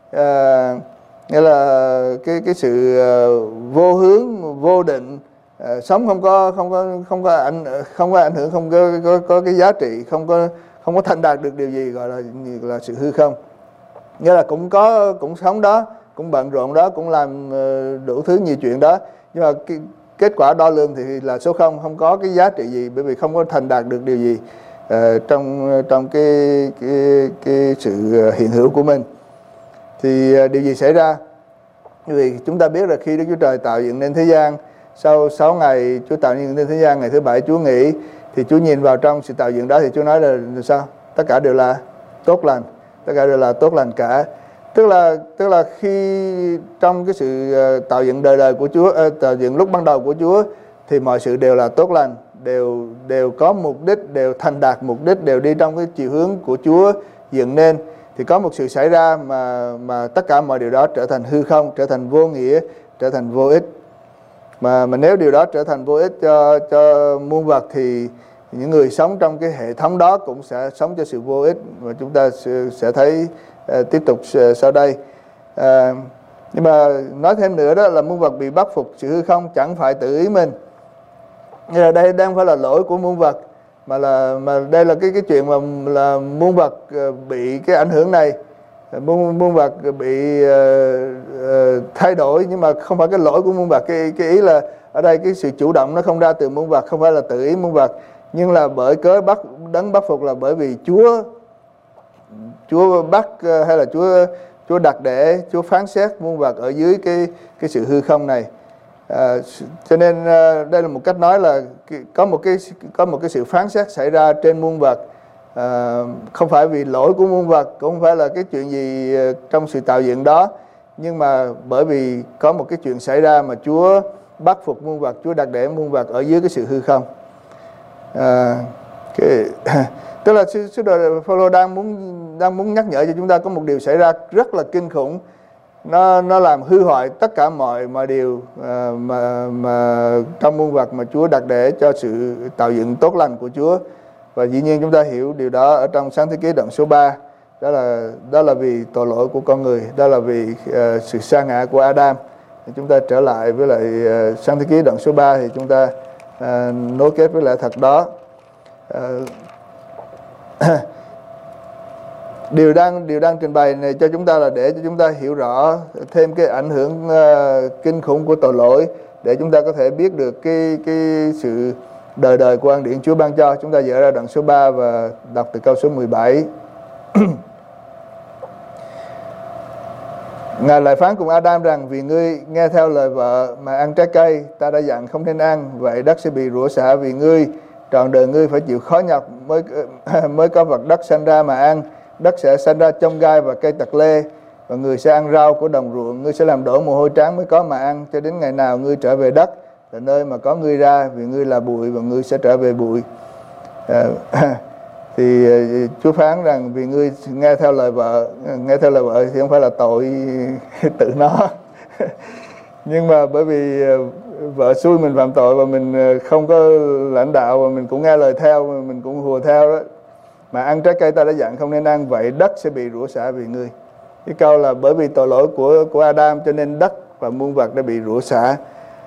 À, nghĩa là cái cái sự uh, vô hướng, vô định, uh, sống không có không có không có ảnh không có ảnh hưởng, không có có, có cái giá trị, không có không có thành đạt được điều gì, gọi là là sự hư không. Nghĩa là cũng có cũng sống đó, cũng bận rộn đó, cũng làm uh, đủ thứ nhiều chuyện đó, nhưng mà cái kết quả đo lường thì là số không, không có cái giá trị gì, bởi vì không có thành đạt được điều gì uh, trong trong cái cái cái sự hiện hữu của mình. Thì uh, điều gì xảy ra? Vì chúng ta biết là khi Đức Chúa Trời tạo dựng nên thế gian, sau sáu ngày Chúa tạo dựng nên thế gian, ngày thứ bảy Chúa nghỉ, thì Chúa nhìn vào trong sự tạo dựng đó thì Chúa nói là, là sao? Tất cả đều là tốt lành, tất cả đều là tốt lành cả. Tức là tức là khi trong cái sự tạo dựng đời đời của Chúa, uh, tạo dựng lúc ban đầu của Chúa, thì mọi sự đều là tốt lành, đều đều có mục đích, đều thành đạt mục đích, đều đi trong cái chiều hướng của Chúa dựng nên. Thì có một sự xảy ra mà mà tất cả mọi điều đó trở thành hư không, trở thành vô nghĩa, trở thành vô ích. Mà mà nếu điều đó trở thành vô ích cho cho muôn vật, thì những người sống trong cái hệ thống đó cũng sẽ sống cho sự vô ích, và chúng ta sẽ thấy uh, tiếp tục uh, sau đây. Uh, Nhưng mà nói thêm nữa đó là muôn vật bị bắt phục sự hư không chẳng phải tự ý mình. Như đây đang phải là lỗi của muôn vật, mà là mà đây là cái cái chuyện mà là muôn vật bị cái ảnh hưởng này, muôn muôn vật bị uh, uh, thay đổi, nhưng mà không phải cái lỗi của muôn vật. Cái cái ý là ở đây cái sự chủ động nó không ra từ muôn vật, không phải là tự ý muôn vật, nhưng là bởi cớ bắt đấng bắt phục là bởi vì Chúa Chúa bắt uh, hay là Chúa Chúa đặt để Chúa phán xét muôn vật ở dưới cái cái sự hư không này. À, cho nên à, đây là một cách nói là có một cái có một cái sự phán xét xảy ra trên muôn vật, à, không phải vì lỗi của muôn vật, cũng không phải là cái chuyện gì trong sự tạo dựng đó, nhưng mà bởi vì có một cái chuyện xảy ra mà Chúa bắt phục muôn vật, Chúa đặt để muôn vật ở dưới cái sự hư không. À, cái, tức là sư, sư đồ Phaolô đang muốn đang muốn nhắc nhở cho chúng ta có một điều xảy ra rất là kinh khủng. Nó nó làm hư hoại tất cả mọi mọi điều uh, mà mà trong muôn vật mà Chúa đặt để cho sự tạo dựng tốt lành của Chúa. Và dĩ nhiên chúng ta hiểu điều đó ở trong Sáng Thế Ký đoạn số ba. Đó là đó là vì tội lỗi của con người, đó là vì uh, sự sa ngã của Adam. Chúng ta trở lại với lại uh, Sáng Thế Ký đoạn số ba thì chúng ta uh, nối kết với lẽ thật đó. Uh, Điều đang điều đang trình bày này cho chúng ta là để cho chúng ta hiểu rõ thêm cái ảnh hưởng uh, kinh khủng của tội lỗi, để chúng ta có thể biết được cái cái sự đời đời của ân điển Chúa ban cho. Chúng ta dở ra đoạn số ba và đọc từ câu số mười bảy. Ngài lại phán cùng Adam rằng: vì ngươi nghe theo lời vợ mà ăn trái cây ta đã dặn không nên ăn, vậy đất sẽ bị rủa xả vì ngươi, trọn đời ngươi phải chịu khó nhọc mới mới có vật đất sanh ra mà ăn. Đất sẽ sanh ra chông gai và cây tặc lê, và người sẽ ăn rau của đồng ruộng. Ngươi sẽ làm đổ mồ hôi trán mới có mà ăn, cho đến ngày nào ngươi trở về đất là nơi mà có ngươi ra, vì ngươi là bụi và ngươi sẽ trở về bụi. À, thì Chúa phán rằng vì ngươi nghe theo lời vợ, nghe theo lời vợ thì không phải là tội tự nó, nhưng mà bởi vì vợ xui mình phạm tội và mình không có lãnh đạo và mình cũng nghe lời theo, mình cũng hùa theo đó, mà ăn trái cây ta đã dặn không nên ăn, vậy đất sẽ bị rủa xả vì ngươi. Cái câu là bởi vì tội lỗi của của Adam cho nên đất và muôn vật đã bị rủa xả.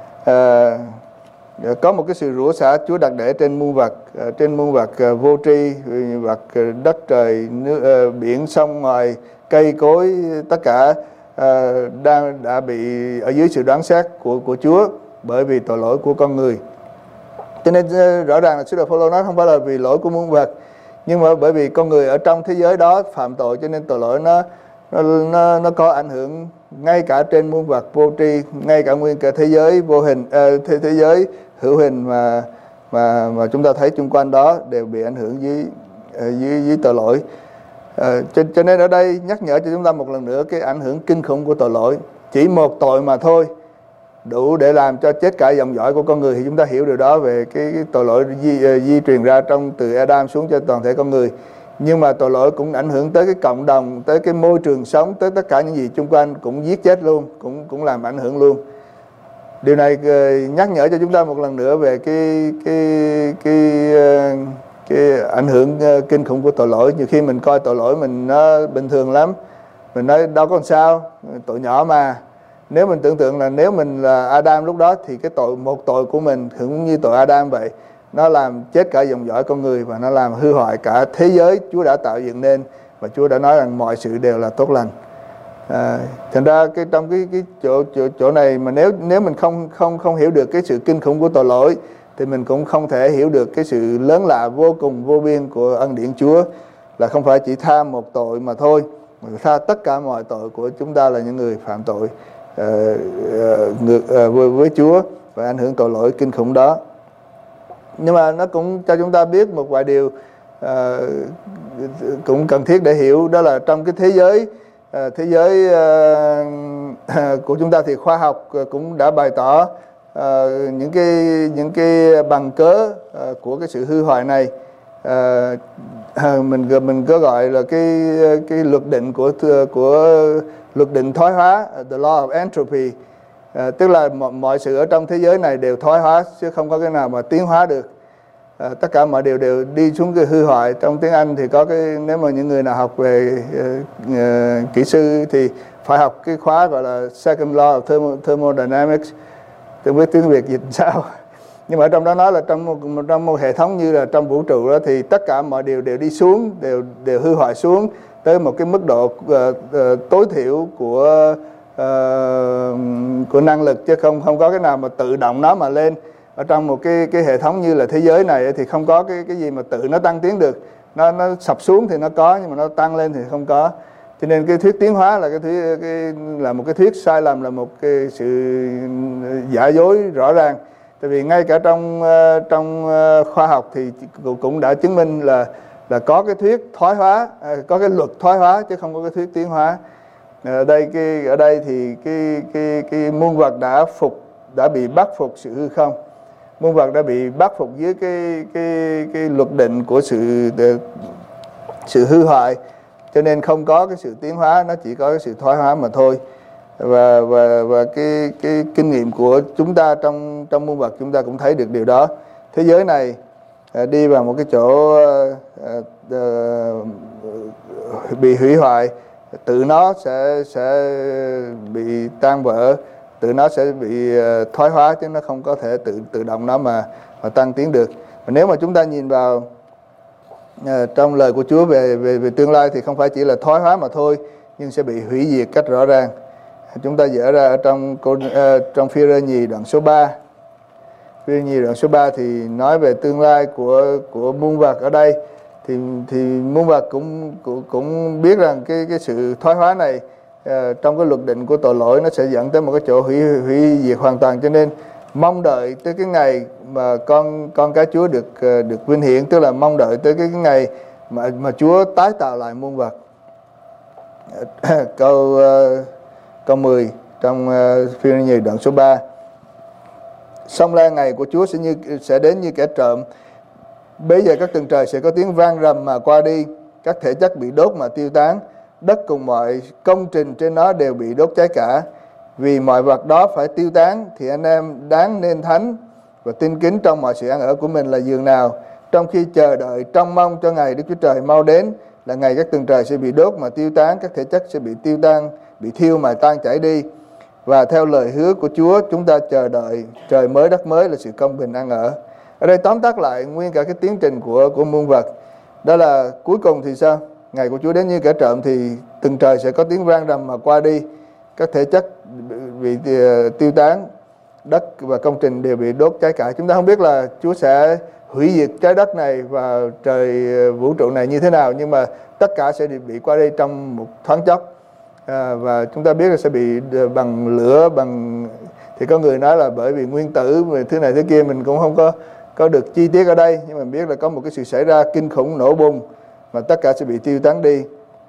À, có một cái sự rủa xả Chúa đặt để trên muôn vật, trên muôn vật vô tri, vật đất trời nước, biển sông ngoài cây cối, tất cả à, đang đã bị ở dưới sự đoán xét của của Chúa bởi vì tội lỗi của con người. Cho nên rõ ràng là sứ đồ Phaolô nói không phải là vì lỗi của muôn vật, nhưng mà bởi vì con người ở trong thế giới đó phạm tội, cho nên tội lỗi nó nó nó, nó có ảnh hưởng ngay cả trên muôn vật vô tri, ngay cả nguyên cả thế giới vô hình, uh, thế, thế giới hữu hình mà mà mà chúng ta thấy xung quanh đó đều bị ảnh hưởng dưới uh, dưới dưới tội lỗi. Uh, cho, cho nên ở đây nhắc nhở cho chúng ta một lần nữa cái ảnh hưởng kinh khủng của tội lỗi. Chỉ một tội mà thôi đủ để làm cho chết cả dòng dõi của con người, thì chúng ta hiểu điều đó về cái, cái tội lỗi di, di truyền ra trong từ Adam xuống cho toàn thể con người. Nhưng mà tội lỗi cũng ảnh hưởng tới cái cộng đồng, tới cái môi trường sống, tới tất cả những gì xung quanh, cũng giết chết luôn, cũng cũng làm ảnh hưởng luôn. Điều này nhắc nhở cho chúng ta một lần nữa về cái cái cái cái, cái ảnh hưởng kinh khủng của tội lỗi. Nhiều khi mình coi tội lỗi mình nó bình thường lắm, mình nói đâu có sao, tội nhỏ mà. Nếu mình tưởng tượng là nếu mình là Adam lúc đó thì cái tội một tội của mình cũng như tội Adam vậy, nó làm chết cả dòng dõi con người và nó làm hư hoại cả thế giới Chúa đã tạo dựng nên, và Chúa đã nói rằng mọi sự đều là tốt lành. À, thành ra cái trong cái cái chỗ chỗ chỗ này mà nếu nếu mình không không không hiểu được cái sự kinh khủng của tội lỗi thì mình cũng không thể hiểu được cái sự lớn lạ vô cùng vô biên của ân điển Chúa, là không phải chỉ tha một tội mà thôi, mà tha tất cả mọi tội của chúng ta là những người phạm tội Uh, uh, ngược uh, với, với Chúa và ảnh hưởng tội lỗi kinh khủng đó. Nhưng mà nó cũng cho chúng ta biết một vài điều uh, cũng cần thiết để hiểu, đó là trong cái thế giới uh, thế giới uh, của chúng ta thì khoa học cũng đã bày tỏ uh, những cái những cái bằng cớ uh, của cái sự hư hoại này. Uh, mình mình có gọi là cái cái luật định của của luật định thoái hóa, the law of entropy, à, tức là mọi, mọi sự ở trong thế giới này đều thoái hóa chứ không có cái nào mà tiến hóa được. À, tất cả mọi điều đều đi xuống cái hư hoại. Trong tiếng Anh thì có cái, nếu mà những người nào học về uh, uh, kỹ sư thì phải học cái khóa gọi là Second Law of Thermo, Thermodynamics, tôi biết tiếng Việt dịch sao. Nhưng mà ở trong đó nói là trong một, trong một hệ thống như là trong vũ trụ đó, thì tất cả mọi điều đều đi xuống, đều đều hư hoại xuống tới một cái mức độ uh, uh, tối thiểu của uh, của năng lực, chứ không không có cái nào mà tự động nó mà lên. Ở trong một cái cái hệ thống như là thế giới này thì không có cái cái gì mà tự nó tăng tiến được. Nó nó sập xuống thì nó có, nhưng mà nó tăng lên thì không có. Cho nên cái thuyết tiến hóa là cái thuyết cái, là một cái thuyết sai lầm, là một cái sự giả dối rõ ràng. Tại vì ngay cả trong trong khoa học thì cũng đã chứng minh là là có cái thuyết thoái hóa, có cái luật thoái hóa chứ không có cái thuyết tiến hóa. Ở đây cái ở đây thì cái cái cái muôn vật đã phục đã bị bắt phục sự hư không. Muôn vật đã bị bắt phục dưới cái cái cái luật định của sự sự hư hoại, cho nên không có cái sự tiến hóa, nó chỉ có cái sự thoái hóa mà thôi. Và và và cái cái kinh nghiệm của chúng ta trong trong muôn vật chúng ta cũng thấy được điều đó. Thế giới này à, đi vào một cái chỗ à, à, bị hủy hoại, tự nó sẽ sẽ bị tan vỡ, tự nó sẽ bị uh, thoái hóa, chứ nó không có thể tự tự động nó mà mà tăng tiến được. Và nếu mà chúng ta nhìn vào uh, trong lời của Chúa về về về tương lai thì không phải chỉ là thoái hóa mà thôi, nhưng sẽ bị hủy diệt cách rõ ràng. Chúng ta dở ra ở trong uh, trong Phi-rơ nhì đoạn số ba. Phi-rơ nhì đoạn số ba thì nói về tương lai của của muôn vật. Ở đây thì thì muôn vật cũng cũng cũng biết rằng cái cái sự thoái hóa này uh, trong cái luật định của tội lỗi nó sẽ dẫn tới một cái chỗ hủy hủy diệt hoàn toàn. Cho nên mong đợi tới cái ngày mà con con cái Chúa được uh, được vinh hiển, tức là mong đợi tới cái, cái ngày mà mà Chúa tái tạo lại muôn vật. câu uh, câu mười trong uh, Phi-rơ nhì đoạn số ba. Song la ngày của Chúa sẽ như sẽ đến như kẻ trộm. Bấy giờ các tầng trời sẽ có tiếng vang rầm mà qua đi, các thể chất bị đốt mà tiêu tán, đất cùng mọi công trình trên nó đều bị đốt cháy cả. Vì mọi vật đó phải tiêu tán, thì anh em đáng nên thánh và tin kính trong mọi sự ăn ở của mình là giường nào, trong khi chờ đợi trông mong cho ngày Đức Chúa Trời mau đến, là ngày các tầng trời sẽ bị đốt mà tiêu tán, các thể chất sẽ bị tiêu tan, bị thiêu mà tan chảy đi. Và theo lời hứa của Chúa, chúng ta chờ đợi trời mới đất mới là sự công bình ăn ở. Ở đây tóm tắt lại nguyên cả cái tiến trình của của muôn vật. Đó là cuối cùng thì sao? Ngày của Chúa đến như kẻ trộm, thì từng trời sẽ có tiếng vang rầm mà qua đi, các thể chất bị tiêu tán, đất và công trình đều bị đốt cháy cả. Chúng ta không biết là Chúa sẽ hủy diệt trái đất này và trời vũ trụ này như thế nào, nhưng mà tất cả sẽ bị qua đi trong một thoáng chốc. À, và chúng ta biết là sẽ bị bằng lửa, bằng thì có người nói là bởi vì nguyên tử về thứ này thứ kia, mình cũng không có có được chi tiết ở đây, nhưng mà biết là có một cái sự xảy ra kinh khủng nổ bùng mà tất cả sẽ bị tiêu tán đi.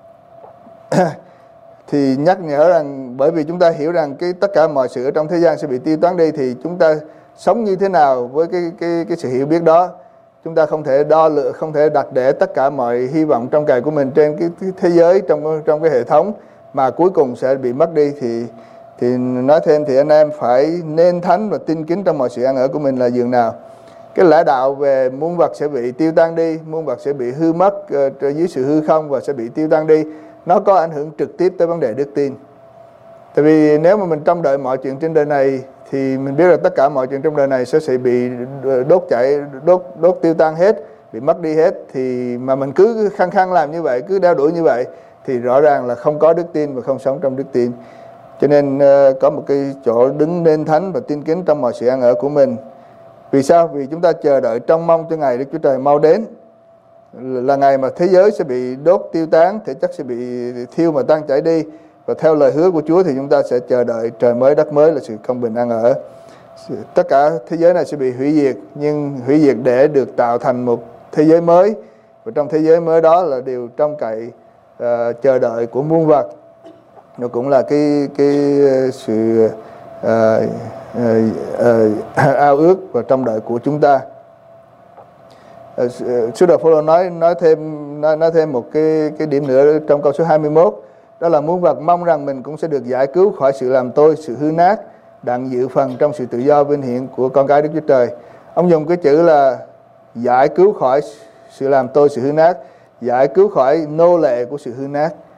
Thì nhắc nhở rằng bởi vì chúng ta hiểu rằng cái tất cả mọi sự ở trong thế gian sẽ bị tiêu tán đi, thì chúng ta sống như thế nào với cái cái cái sự hiểu biết đó. Chúng ta không thể đo lường, không thể đặt để tất cả mọi hy vọng trong cày của mình trên cái, cái thế giới, trong trong cái hệ thống mà cuối cùng sẽ bị mất đi. Thì thì nói thêm thì anh em phải nên thánh và tin kính trong mọi sự ăn ở của mình là giường nào. Cái lẽ đạo về muôn vật sẽ bị tiêu tan đi, muôn vật sẽ bị hư mất uh, dưới sự hư không và sẽ bị tiêu tan đi, nó có ảnh hưởng trực tiếp tới vấn đề đức tin. Tại vì nếu mà mình trông đợi mọi chuyện trên đời này thì mình biết là tất cả mọi chuyện trong đời này sẽ sẽ bị đốt chạy, đốt đốt tiêu tan hết, bị mất đi hết. Thì mà mình cứ khăng khăng làm như vậy, cứ đeo đuổi như vậy, thì rõ ràng là không có đức tin và không sống trong đức tin. Cho nên uh, có một cái chỗ đứng nên thánh và tin kính trong mọi sự ăn ở của mình. Vì sao? Vì chúng ta chờ đợi trông mong cho ngày Đức Chúa Trời mau đến, là ngày mà thế giới sẽ bị đốt tiêu tán, thể chất sẽ bị thiêu mà tan chảy đi. Và theo lời hứa của Chúa thì chúng ta sẽ chờ đợi trời mới đất mới là sự công bình ăn ở. Tất cả thế giới này sẽ bị hủy diệt, nhưng hủy diệt để được tạo thành một thế giới mới. Và trong thế giới mới đó là điều trông cậy uh, chờ đợi của muôn vật. Nó cũng là cái cái sự uh, uh, uh, ao ước và trông đợi của chúng ta. Uh, Sứ đồ Phôlô nói nói thêm nói, nói thêm một cái cái điểm nữa trong câu số hai mươi mốt, đó là muôn vật mong rằng mình cũng sẽ được giải cứu khỏi sự làm tôi, sự hư nát, đặng dự phần trong sự tự do vinh hiển của con cái Đức Chúa Trời. Ông dùng cái chữ là giải cứu khỏi sự làm tôi, sự hư nát, giải cứu khỏi nô lệ của sự hư nát.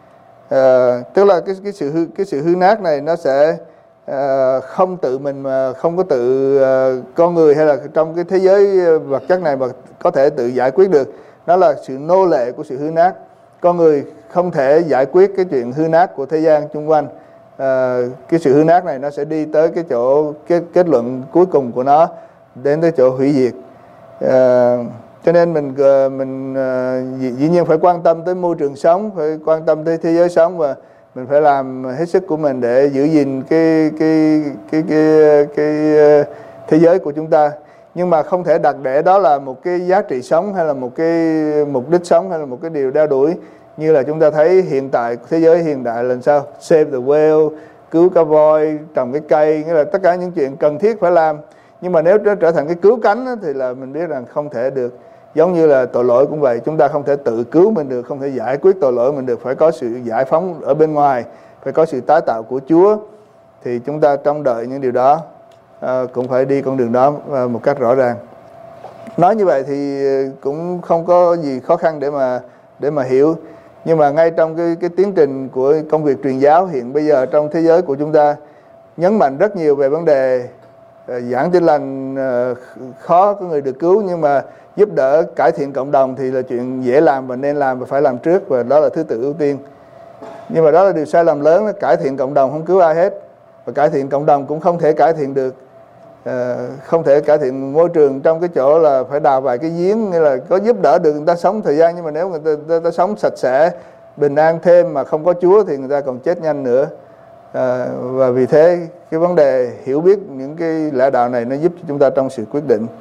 À, tức là cái cái sự hư, cái sự hư nát này nó sẽ à, không tự mình mà không có tự à, con người hay là trong cái thế giới vật chất này mà có thể tự giải quyết được. Nó là sự nô lệ của sự hư nát. Con người không thể giải quyết cái chuyện hư nát của thế gian xung quanh. À, cái sự hư nát này nó sẽ đi tới cái chỗ kết, kết luận cuối cùng của nó, đến tới chỗ hủy diệt. À, cho nên mình mình dĩ, dĩ nhiên phải quan tâm tới môi trường sống, phải quan tâm tới thế giới sống, và mình phải làm hết sức của mình để giữ gìn cái cái cái cái cái thế giới của chúng ta. Nhưng mà không thể đặt để đó là một cái giá trị sống hay là một cái mục đích sống hay là một cái điều đeo đuổi, như là chúng ta thấy hiện tại thế giới hiện đại là sao? Save the whale, cứu cá voi, trồng cái cây, nghĩa là tất cả những chuyện cần thiết phải làm. Nhưng mà nếu nó trở thành cái cứu cánh đó, thì là mình biết rằng không thể được. Giống như là tội lỗi cũng vậy, chúng ta không thể tự cứu mình được, không thể giải quyết tội lỗi mình được, phải có sự giải phóng ở bên ngoài, phải có sự tái tạo của Chúa. Thì chúng ta trông đợi những điều đó, à, cũng phải đi con đường đó một cách rõ ràng. Nói như vậy thì cũng không có gì khó khăn để mà để mà hiểu. Nhưng mà ngay trong cái cái tiến trình của công việc truyền giáo hiện bây giờ trong thế giới của chúng ta nhấn mạnh rất nhiều về vấn đề uh, giảng tin lành uh, khó có người được cứu, nhưng mà giúp đỡ cải thiện cộng đồng thì là chuyện dễ làm và nên làm và phải làm trước, và đó là thứ tự ưu tiên. Nhưng mà đó là điều sai lầm lớn, là cải thiện cộng đồng không cứu ai hết, và cải thiện cộng đồng cũng không thể cải thiện được. À, không thể cải thiện môi trường trong cái chỗ là phải đào vài cái giếng, nghĩa là có giúp đỡ được người ta sống thời gian, nhưng mà nếu người ta, ta, ta sống sạch sẽ bình an thêm mà không có Chúa thì người ta còn chết nhanh nữa. À, và vì thế cái vấn đề hiểu biết những cái lẽ đạo này nó giúp cho chúng ta trong sự quyết định.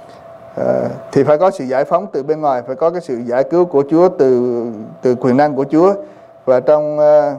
À, thì phải có sự giải phóng từ bên ngoài, phải có cái sự giải cứu của Chúa từ từ quyền năng của Chúa. Và trong uh,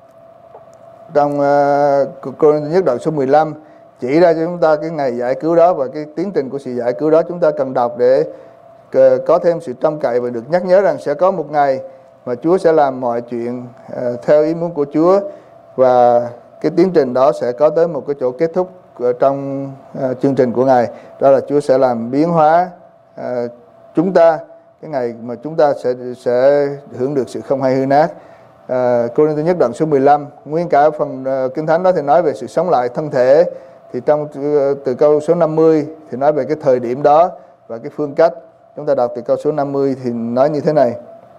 trong uh, Cô-rinh-tô nhất đoạn số mười lăm chỉ ra cho chúng ta cái ngày giải cứu đó và cái tiến trình của sự giải cứu đó. Chúng ta cần đọc để có thêm sự trông cậy và được nhắc nhớ rằng sẽ có một ngày mà Chúa sẽ làm mọi chuyện uh, theo ý muốn của Chúa, và cái tiến trình đó sẽ có tới một cái chỗ kết thúc trong uh, chương trình của Ngài. Đó là Chúa sẽ làm biến hóa uh, chúng ta, cái ngày mà chúng ta sẽ sẽ hưởng được sự không hay hư nát. uh, Cô-rinh-tô nhất đoạn số mười lăm, nguyên cả phần uh, Kinh Thánh đó thì nói về sự sống lại thân thể. Thì trong uh, từ câu số năm mươi thì nói về cái thời điểm đó và cái phương cách. Chúng ta đọc từ câu số năm mươi thì nói như thế này: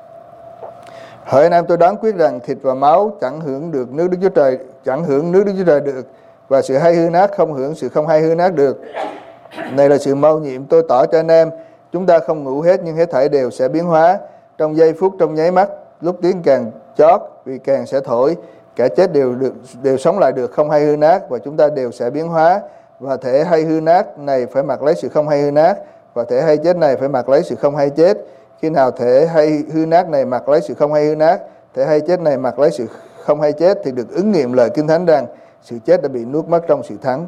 Hỡi anh em, tôi đoán quyết rằng thịt và máu chẳng hưởng được nước Đức Chúa Trời, chẳng hưởng nước Đức Chúa Trời được, và sự hay hư nát không hưởng sự không hay hư nát được. Này là sự mầu nhiệm tôi tỏ cho anh em, chúng ta không ngủ hết, nhưng hết thảy đều sẽ biến hóa trong giây phút, trong nháy mắt. Lúc tiếng càng chót, vì càng sẽ thổi, cả chết đều được đều sống lại được không hay hư nát, và chúng ta đều sẽ biến hóa. Và thể hay hư nát này phải mặc lấy sự không hay hư nát, và thể hay chết này phải mặc lấy sự không hay chết. Khi nào thể hay hư nát này mặc lấy sự không hay hư nát, thể hay chết này mặc lấy sự không hay chết, thì được ứng nghiệm lời Kinh Thánh rằng sự chết đã bị nuốt mất trong sự thắng.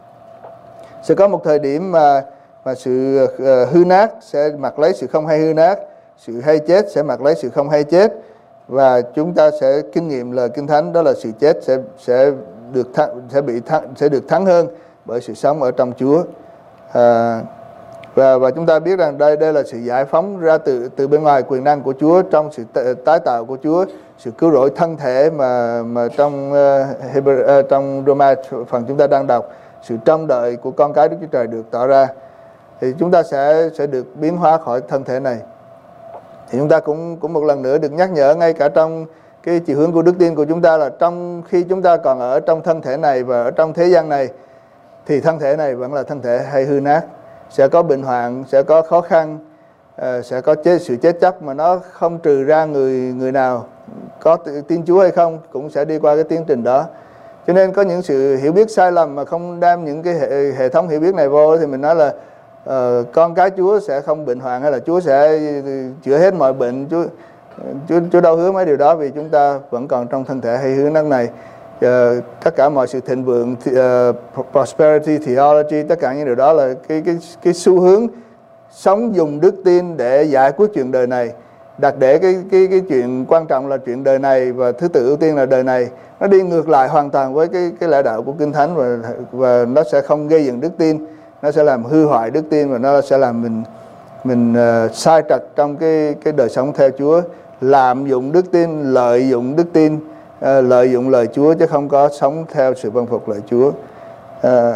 Sẽ có một thời điểm mà mà sự uh, hư nát sẽ mặc lấy sự không hay hư nát, sự hay chết sẽ mặc lấy sự không hay chết, và chúng ta sẽ kinh nghiệm lời Kinh Thánh, đó là sự chết sẽ sẽ được thắng, sẽ bị thắng, sẽ được thắng hơn bởi sự sống ở trong Chúa. À, và và chúng ta biết rằng đây đây là sự giải phóng ra từ từ bên ngoài quyền năng của Chúa, trong sự tái tạo của Chúa, sự cứu rỗi thân thể mà mà trong uh, Hebrew, uh, trong Roma phần chúng ta đang đọc, sự trông đợi của con cái Đức Chúa Trời được tỏ ra, thì chúng ta sẽ sẽ được biến hóa khỏi thân thể này. Thì chúng ta cũng cũng một lần nữa được nhắc nhở ngay cả trong cái chiều hướng của đức tin của chúng ta, là trong khi chúng ta còn ở trong thân thể này và ở trong thế gian này, thì thân thể này vẫn là thân thể hay hư nát, sẽ có bệnh hoạn, sẽ có khó khăn, uh, sẽ có chết, sự chết chóc mà nó không trừ ra người người nào có tin Chúa hay không cũng sẽ đi qua cái tiến trình đó. Cho nên có những sự hiểu biết sai lầm mà không đem những cái hệ, hệ thống hiểu biết này vô, thì mình nói là uh, con cái Chúa sẽ không bệnh hoạn, hay là Chúa sẽ chữa hết mọi bệnh. Chúa Chúa, Chúa đâu hứa mấy điều đó, vì chúng ta vẫn còn trong thân thể hay hư nát này. Uh, tất cả mọi sự thịnh vượng, uh, prosperity theology, tất cả những điều đó là cái cái cái xu hướng sống dùng đức tin để giải quyết chuyện đời này, đặt để cái cái cái chuyện quan trọng là chuyện đời này và thứ tự ưu tiên là đời này. Nó đi ngược lại hoàn toàn với cái cái lẽ đạo của Kinh Thánh, và và nó sẽ không gây dựng đức tin, nó sẽ làm hư hoại đức tin, và nó sẽ làm mình mình uh, sai trật trong cái cái đời sống theo Chúa, lạm dụng đức tin, lợi dụng đức tin. à, lợi dụng lời Chúa chứ không có sống theo sự vâng phục lời Chúa. À,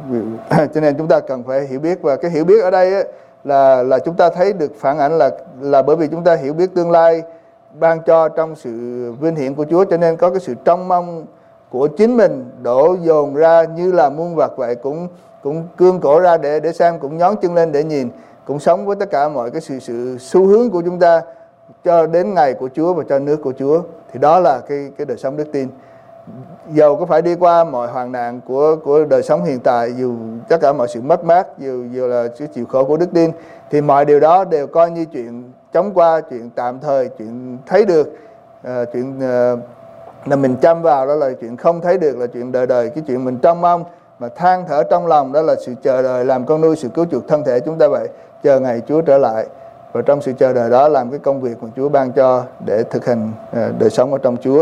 cho nên chúng ta cần phải hiểu biết, và cái hiểu biết ở đây á, là là chúng ta thấy được phản ảnh là là bởi vì chúng ta hiểu biết tương lai ban cho trong sự vinh hiển của Chúa, cho nên có cái sự trông mong của chính mình đổ dồn ra như là muôn vật vậy, cũng cũng cương cổ ra để để xem, cũng nhón chân lên để nhìn, cũng sống với tất cả mọi cái sự sự xu hướng của chúng ta cho đến ngày của Chúa và cho nước của Chúa. Thì đó là cái cái đời sống đức tin. Dầu có phải đi qua mọi hoạn nạn của của đời sống hiện tại, dù tất cả mọi sự mất mát, dù dù là sự chịu khổ của đức tin, thì mọi điều đó đều coi như chuyện chóng qua, chuyện tạm thời, chuyện thấy được, à, chuyện à, là mình chăm vào đó là chuyện không thấy được, là chuyện đời đời. Cái chuyện mình trông mong mà than thở trong lòng đó là sự chờ đợi làm con nuôi sự cứu chuộc thân thể chúng ta vậy, chờ ngày Chúa trở lại, và trong sự chờ đợi đó làm cái công việc mà Chúa ban cho để thực hành à, đời sống ở trong Chúa.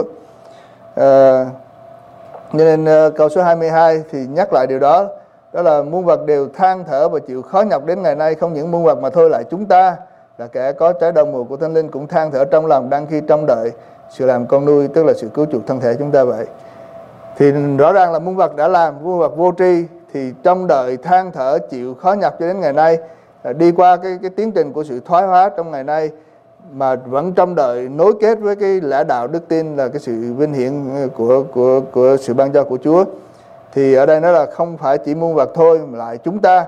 À, nên uh, câu số hai mươi hai thì nhắc lại điều đó, đó là muôn vật đều than thở và chịu khó nhọc đến ngày nay. Không những muôn vật mà thôi, lại chúng ta là kẻ có trái đầu mùa của Thánh Linh cũng than thở trong lòng, đang khi trông đợi sự làm con nuôi, tức là sự cứu chuộc thân thể chúng ta vậy. Thì rõ ràng là muôn vật đã làm, muôn vật vô tri thì trông đợi, than thở, chịu khó nhọc cho đến ngày nay, đi qua cái cái tiến trình của sự thoái hóa trong ngày nay, mà vẫn trông đợi nối kết với cái lẽ đạo đức tin là cái sự vinh hiển của của của sự ban cho của Chúa. Thì ở đây nói là không phải chỉ muôn vật thôi, mà lại chúng ta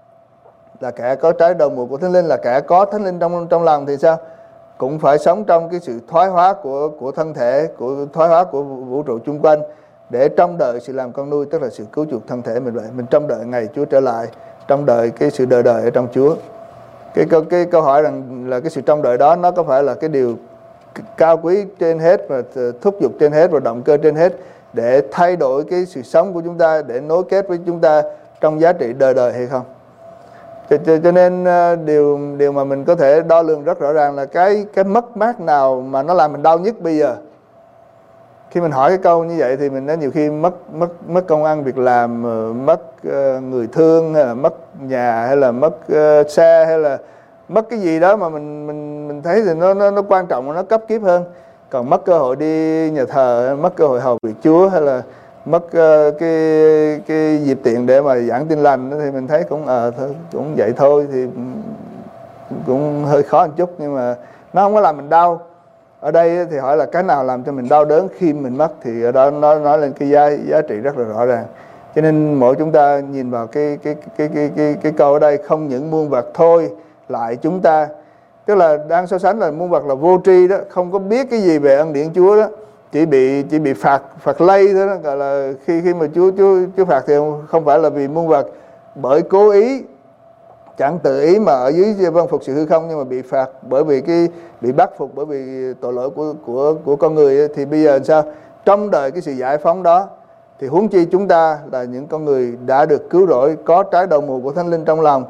là kẻ có trái đầu mùa của Thánh Linh, là kẻ có Thánh Linh trong trong lòng thì sao? Cũng phải sống trong cái sự thoái hóa của của thân thể, của thoái hóa của vũ trụ chung quanh, để trông đợi sự làm con nuôi, tức là sự cứu chuộc thân thể mình vậy. Mình trông đợi ngày Chúa trở lại, trông đợi cái sự đời đời ở trong Chúa. Cái câu cái câu hỏi rằng là cái sự trông đợi đó nó có phải là cái điều cao quý trên hết và thúc giục trên hết và động cơ trên hết để thay đổi cái sự sống của chúng ta, để nối kết với chúng ta trong giá trị đời đời hay không? Cho, cho, cho nên điều điều mà mình có thể đo lường rất rõ ràng là cái cái mất mát nào mà nó làm mình đau nhất bây giờ. Khi mình hỏi cái câu như vậy thì mình nói nhiều khi mất mất mất công ăn việc làm, mất uh, người thương, hay là mất nhà, hay là mất uh, xe, hay là mất cái gì đó mà mình mình mình thấy thì nó nó nó quan trọng, nó cấp kiếp hơn. Còn mất cơ hội đi nhà thờ, mất cơ hội hầu việc Chúa, hay là mất uh, cái cái dịp tiện để mà giảng tin lành thì mình thấy cũng ờ uh, cũng vậy thôi, thì cũng hơi khó một chút, nhưng mà nó không có làm mình đau. Ở đây thì hỏi là cái nào làm cho mình đau đớn khi mình mất, thì ở đó nó nói lên cái giá giá trị rất là rõ ràng. Cho nên mỗi chúng ta nhìn vào cái cái cái cái cái cái câu ở đây, không những muôn vật thôi, lại chúng ta, tức là đang so sánh là muôn vật là vô tri đó, không có biết cái gì về ân điển Chúa đó, chỉ bị chỉ bị phạt phạt lây thôi đó, gọi là khi khi mà Chúa Chúa Chúa phạt thì không phải là vì muôn vật bởi cố ý, chẳng tự ý mà ở dưới vâng phục sự hư không, nhưng mà bị phạt bởi vì cái bị bắt phục bởi vì tội lỗi của của của con người. Thì bây giờ sao? Trong đời cái sự giải phóng đó, thì huống chi chúng ta là những con người đã được cứu rỗi, có trái đầu mùa của Thánh Linh trong lòng,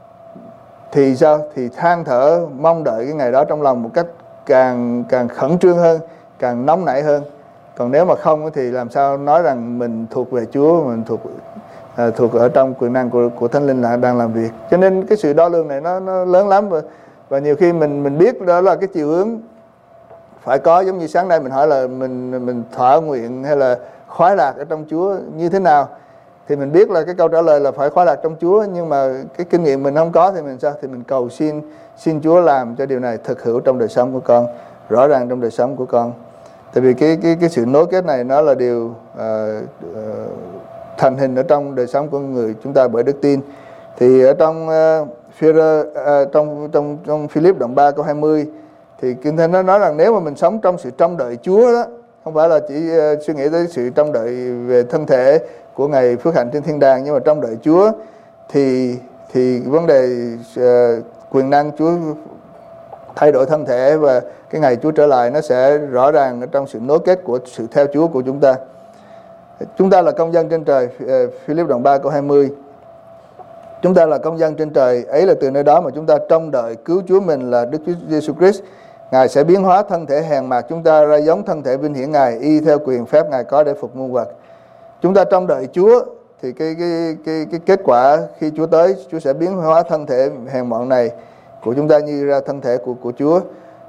thì sao? Thì than thở mong đợi cái ngày đó trong lòng một cách càng càng khẩn trương hơn, càng nóng nảy hơn. Còn nếu mà không thì làm sao nói rằng mình thuộc về Chúa, mình thuộc À, thuộc ở trong quyền năng của của Thánh Linh là đang làm việc. Cho nên cái sự đo lường này nó nó lớn lắm, và và nhiều khi mình mình biết đó là cái chiều hướng phải có, giống như sáng nay mình hỏi là mình mình thỏa nguyện hay là khoái lạc ở trong Chúa như thế nào, thì mình biết là cái câu trả lời là phải khoái lạc trong Chúa, nhưng mà cái kinh nghiệm mình không có thì mình sao? Thì mình cầu xin xin Chúa làm cho điều này thực hữu trong đời sống của con, rõ ràng trong đời sống của con. Tại vì cái cái cái sự nối kết này nó là điều uh, uh, thành hình ở trong đời sống của người chúng ta bởi đức tin. Thì ở trong uh, Phi-rơ, uh, trong trong trong Philip đoạn ba câu hai mươi thì Kinh Thánh nó nói rằng nếu mà mình sống trong sự trông đợi Chúa đó, không phải là chỉ uh, suy nghĩ tới sự trông đợi về thân thể của ngày phước hạnh trên thiên đàng, nhưng mà trông đợi Chúa thì thì vấn đề uh, quyền năng Chúa thay đổi thân thể và cái ngày Chúa trở lại nó sẽ rõ ràng ở trong sự nối kết của sự theo Chúa của chúng ta. Chúng ta là công dân trên trời, Philip đoạn ba câu hai mươi. Chúng ta là công dân trên trời, ấy là từ nơi đó mà chúng ta trông đợi cứu Chúa mình là Đức Chúa Giêsu Christ. Ngài sẽ biến hóa thân thể hèn mạt chúng ta ra giống thân thể vinh hiển Ngài, y theo quyền phép Ngài có để phục muôn vật. Chúng ta trông đợi Chúa thì cái cái cái cái kết quả khi Chúa tới, Chúa sẽ biến hóa thân thể hèn mọn này của chúng ta như ra thân thể của của Chúa.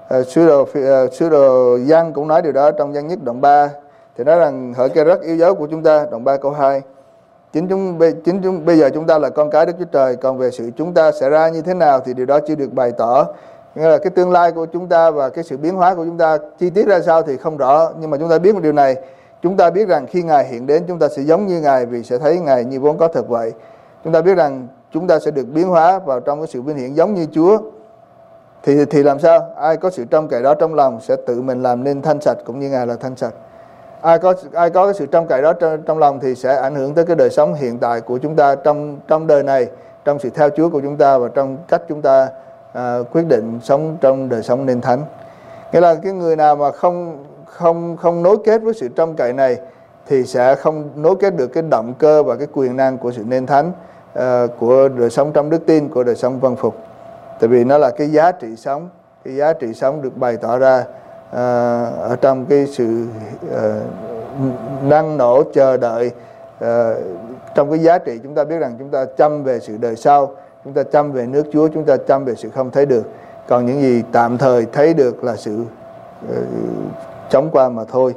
uh, sứ đồ uh, sứ đồ Giăng cũng nói điều đó trong Giăng nhất đoạn ba, thì nói rằng hỡi cái rất yêu dấu của chúng ta, đoạn ba câu hai, chính chúng chính chúng bây giờ chúng ta là con cái Đức Chúa Trời, còn về sự chúng ta sẽ ra như thế nào thì điều đó chưa được bày tỏ. Nghĩa là cái tương lai của chúng ta và cái sự biến hóa của chúng ta chi tiết ra sao thì không rõ, nhưng mà chúng ta biết một điều này, chúng ta biết rằng khi Ngài hiện đến chúng ta sẽ giống như Ngài, vì sẽ thấy Ngài như vốn có thật vậy. Chúng ta biết rằng chúng ta sẽ được biến hóa vào trong cái sự vinh hiển giống như Chúa. Thì thì làm sao? Ai có sự trông cậy đó trong lòng sẽ tự mình làm nên thanh sạch cũng như Ngài là thanh sạch. Ai có ai có cái sự trông cậy đó trong, trong lòng thì sẽ ảnh hưởng tới cái đời sống hiện tại của chúng ta trong trong đời này, trong sự theo Chúa của chúng ta và trong cách chúng ta à, quyết định sống trong đời sống nên thánh. Nghĩa là cái người nào mà không không không nối kết với sự trông cậy này thì sẽ không nối kết được cái động cơ và cái quyền năng của sự nên thánh, uh, của đời sống trong đức tin, của đời sống vâng phục. Tại vì nó là cái giá trị sống, cái giá trị sống được bày tỏ ra uh, ở trong cái sự uh, năng nổ chờ đợi, uh, trong cái giá trị chúng ta biết rằng chúng ta chăm về sự đời sau, chúng ta chăm về nước Chúa, chúng ta chăm về sự không thấy được. Còn những gì tạm thời thấy được là sự uh, chóng qua mà thôi.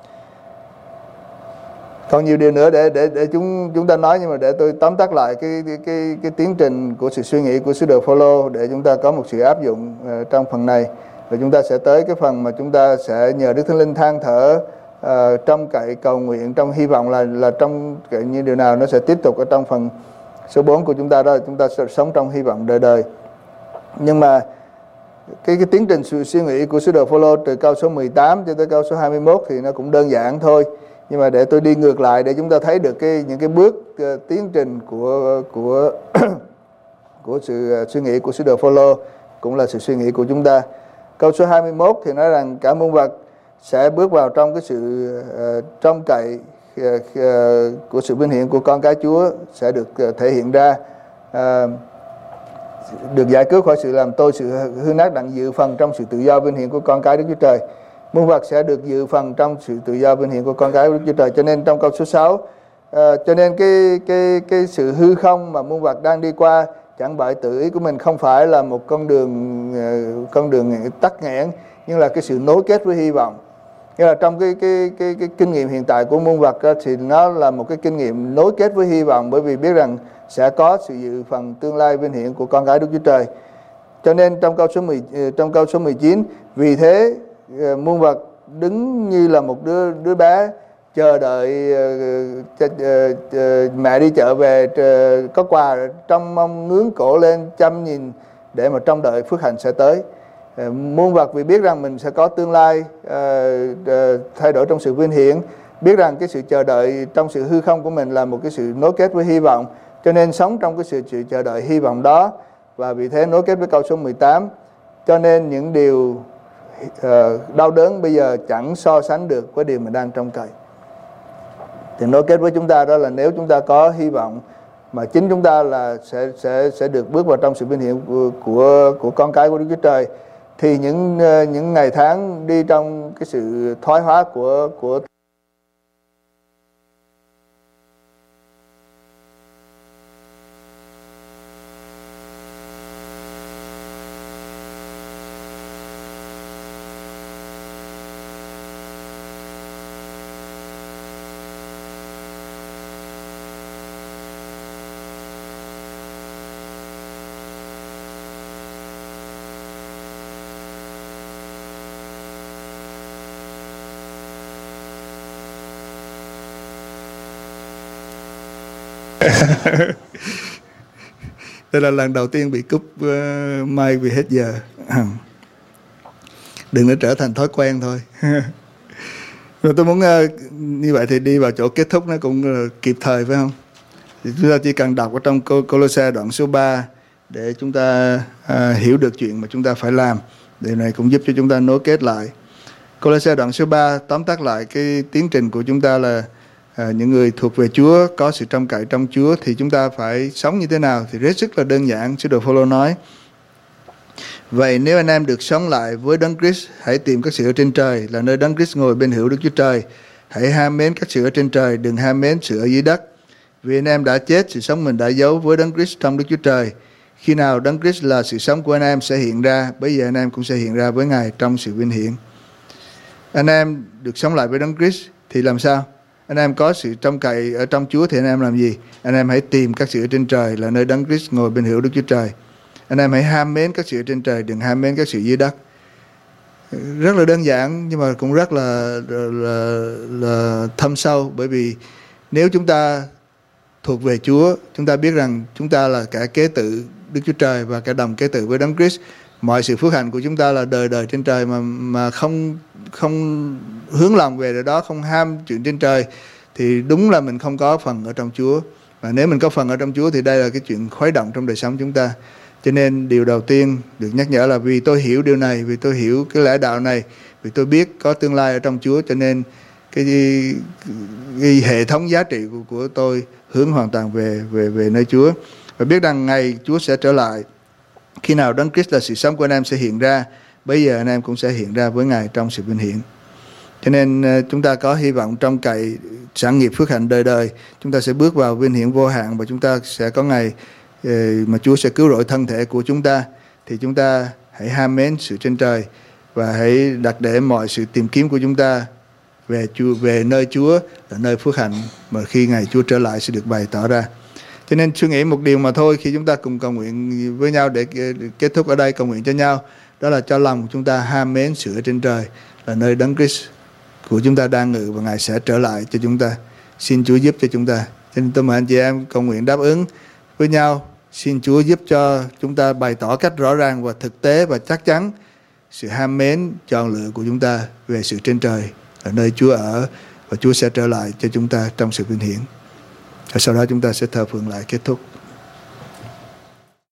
Còn nhiều điều nữa để để để chúng chúng ta nói, nhưng mà để tôi tóm tắt lại cái cái cái, cái tiến trình của sự suy nghĩ của sứ đồ Phôlô để chúng ta có một sự áp dụng uh, trong phần này. Và chúng ta sẽ tới cái phần mà chúng ta sẽ nhờ Đức Thánh Linh than thở, uh, trông cậy, cầu nguyện, trong hy vọng là là trong như điều nào nó sẽ tiếp tục ở trong phần số bốn của chúng ta, đó là chúng ta sẽ sống trong hy vọng đời đời. Nhưng mà cái cái tiến trình sự suy nghĩ của sứ đồ Phôlô từ câu số mười tám cho tới câu số hai mươi mốt thì nó cũng đơn giản thôi. Nhưng mà để tôi đi ngược lại để chúng ta thấy được cái những cái bước uh, tiến trình của của của sự uh, suy nghĩ của sứ đồ Phôlô, cũng là sự suy nghĩ của chúng ta. Câu số hai mươi mốt thì nói rằng cả muôn vật sẽ bước vào trong cái sự uh, trông cậy uh, uh, của sự vinh hiển của con cái Chúa sẽ được uh, thể hiện ra, uh, được giải cứu khỏi sự làm tôi, sự hư nát, đặng dự phần trong sự tự do vinh hiển của con cái Đức Chúa Trời. Muôn vật sẽ được dự phần trong sự tự do vinh hiển của con cái Đức Chúa Trời. Cho nên trong câu số sáu, uh, cho nên cái cái cái sự hư không mà muôn vật đang đi qua chẳng bởi tự ý của mình, không phải là một con đường uh, con đường tắc nghẽn, nhưng là cái sự nối kết với hy vọng. Nghĩa là trong cái cái cái cái kinh nghiệm hiện tại của muôn vật uh, thì nó là một cái kinh nghiệm nối kết với hy vọng, bởi vì biết rằng sẽ có sự dự phần tương lai vinh hiển của con cái Đức Chúa Trời. Cho nên trong câu số mười, trong câu số mười chín, vì thế muôn vật đứng như là một đứa đứa bé chờ đợi uh, uh, uh, mẹ đi chợ về, uh, có quà trong mong ngước cổ lên chăm nhìn để mà trông đợi phước hạnh sẽ tới. Uh, muôn vật vì biết rằng mình sẽ có tương lai uh, uh, thay đổi trong sự vinh hiển, biết rằng cái sự chờ đợi trong sự hư không của mình là một cái sự nối kết với hy vọng, cho nên sống trong cái sự, sự chờ đợi hy vọng đó. Và vì thế nối kết với câu số mười tám, cho nên những điều uh, đau đớn bây giờ chẳng so sánh được với điều mình đang trông cậy. Thì nối kết với chúng ta đó là nếu chúng ta có hy vọng mà chính chúng ta là sẽ sẽ sẽ được bước vào trong sự vinh hiển của của, của con cái của Đức Chúa Trời, thì những uh, những ngày tháng đi trong cái sự thoái hóa của của đây là lần đầu tiên bị cúp uh, mic vì hết giờ. Đừng để trở thành thói quen thôi. Rồi tôi muốn uh, như vậy thì đi vào chỗ kết thúc nó cũng uh, kịp thời, phải không? Thì chúng ta chỉ cần đọc ở trong Cô-lô-se đoạn số ba để chúng ta uh, hiểu được chuyện mà chúng ta phải làm. Điều này cũng giúp cho chúng ta nối kết lại. Cô-lô-se đoạn số ba tóm tắt lại cái tiến trình của chúng ta là À, những người thuộc về Chúa, có sự trông cậy trong Chúa thì chúng ta phải sống như thế nào? Thì rất rất là đơn giản. Sứ đồ Phôlô nói: vậy nếu anh em được sống lại với Đấng Christ, hãy tìm các sự ở trên trời, là nơi Đấng Christ ngồi bên hữu Đức Chúa Trời. Hãy ham mến các sự ở trên trời, đừng ham mến sự ở dưới đất. Vì anh em đã chết, sự sống mình đã giấu với Đấng Christ trong Đức Chúa Trời. Khi nào Đấng Christ là sự sống của anh em sẽ hiện ra, bây giờ anh em cũng sẽ hiện ra với Ngài trong sự vinh hiển. Anh em được sống lại với Đấng Christ thì làm sao? Anh em có sự trông cậy ở trong Chúa thì anh em làm gì? Anh em hãy tìm các sự ở trên trời, là nơi Đấng Christ ngồi bên hữu Đức Chúa Trời. Anh em hãy ham mến các sự ở trên trời, đừng ham mến các sự dưới đất. Rất là đơn giản nhưng mà cũng rất là, là, là thâm sâu, bởi vì nếu chúng ta thuộc về Chúa, chúng ta biết rằng chúng ta là cả kế tự Đức Chúa Trời và cả đồng kế tự với Đấng Christ. Mọi sự phước hạnh của chúng ta là đời đời trên trời, mà mà không không hướng lòng về đó, không ham chuyện trên trời, thì đúng là mình không có phần ở trong Chúa. Và nếu mình có phần ở trong Chúa thì đây là cái chuyện khuấy động trong đời sống chúng ta. Cho nên điều đầu tiên được nhắc nhở là vì tôi hiểu điều này, vì tôi hiểu cái lẽ đạo này, vì tôi biết có tương lai ở trong Chúa, cho nên cái, cái, cái hệ thống giá trị của, của tôi hướng hoàn toàn về về về nơi Chúa, và biết rằng ngày Chúa sẽ trở lại. Khi nào Đấng Christ là sự sống của anh em sẽ hiện ra, bây giờ anh em cũng sẽ hiện ra với Ngài trong sự vinh hiển. Cho nên chúng ta có hy vọng trông cậy sản nghiệp phước hạnh đời đời, chúng ta sẽ bước vào vinh hiển vô hạn, và chúng ta sẽ có ngày mà Chúa sẽ cứu rỗi thân thể của chúng ta. Thì chúng ta hãy ham mến sự trên trời và hãy đặt để mọi sự tìm kiếm của chúng ta về Chúa, về nơi Chúa là nơi phước hạnh mà khi ngày Chúa trở lại sẽ được bày tỏ ra. Cho nên suy nghĩ một điều mà thôi, khi chúng ta cùng cầu nguyện với nhau để kết thúc ở đây, cầu nguyện cho nhau, đó là cho lòng chúng ta ham mến sự ở trên trời, là nơi Đấng Christ của chúng ta đang ngự, và Ngài sẽ trở lại cho chúng ta. Xin Chúa giúp cho chúng ta. Cho nên tôi mời anh chị em cầu nguyện đáp ứng với nhau. Xin Chúa giúp cho chúng ta bày tỏ cách rõ ràng và thực tế và chắc chắn sự ham mến chọn lựa của chúng ta về sự trên trời, là nơi Chúa ở, và Chúa sẽ trở lại cho chúng ta trong sự vinh hiển. Và sau đó chúng ta sẽ thờ phượng lại kết thúc.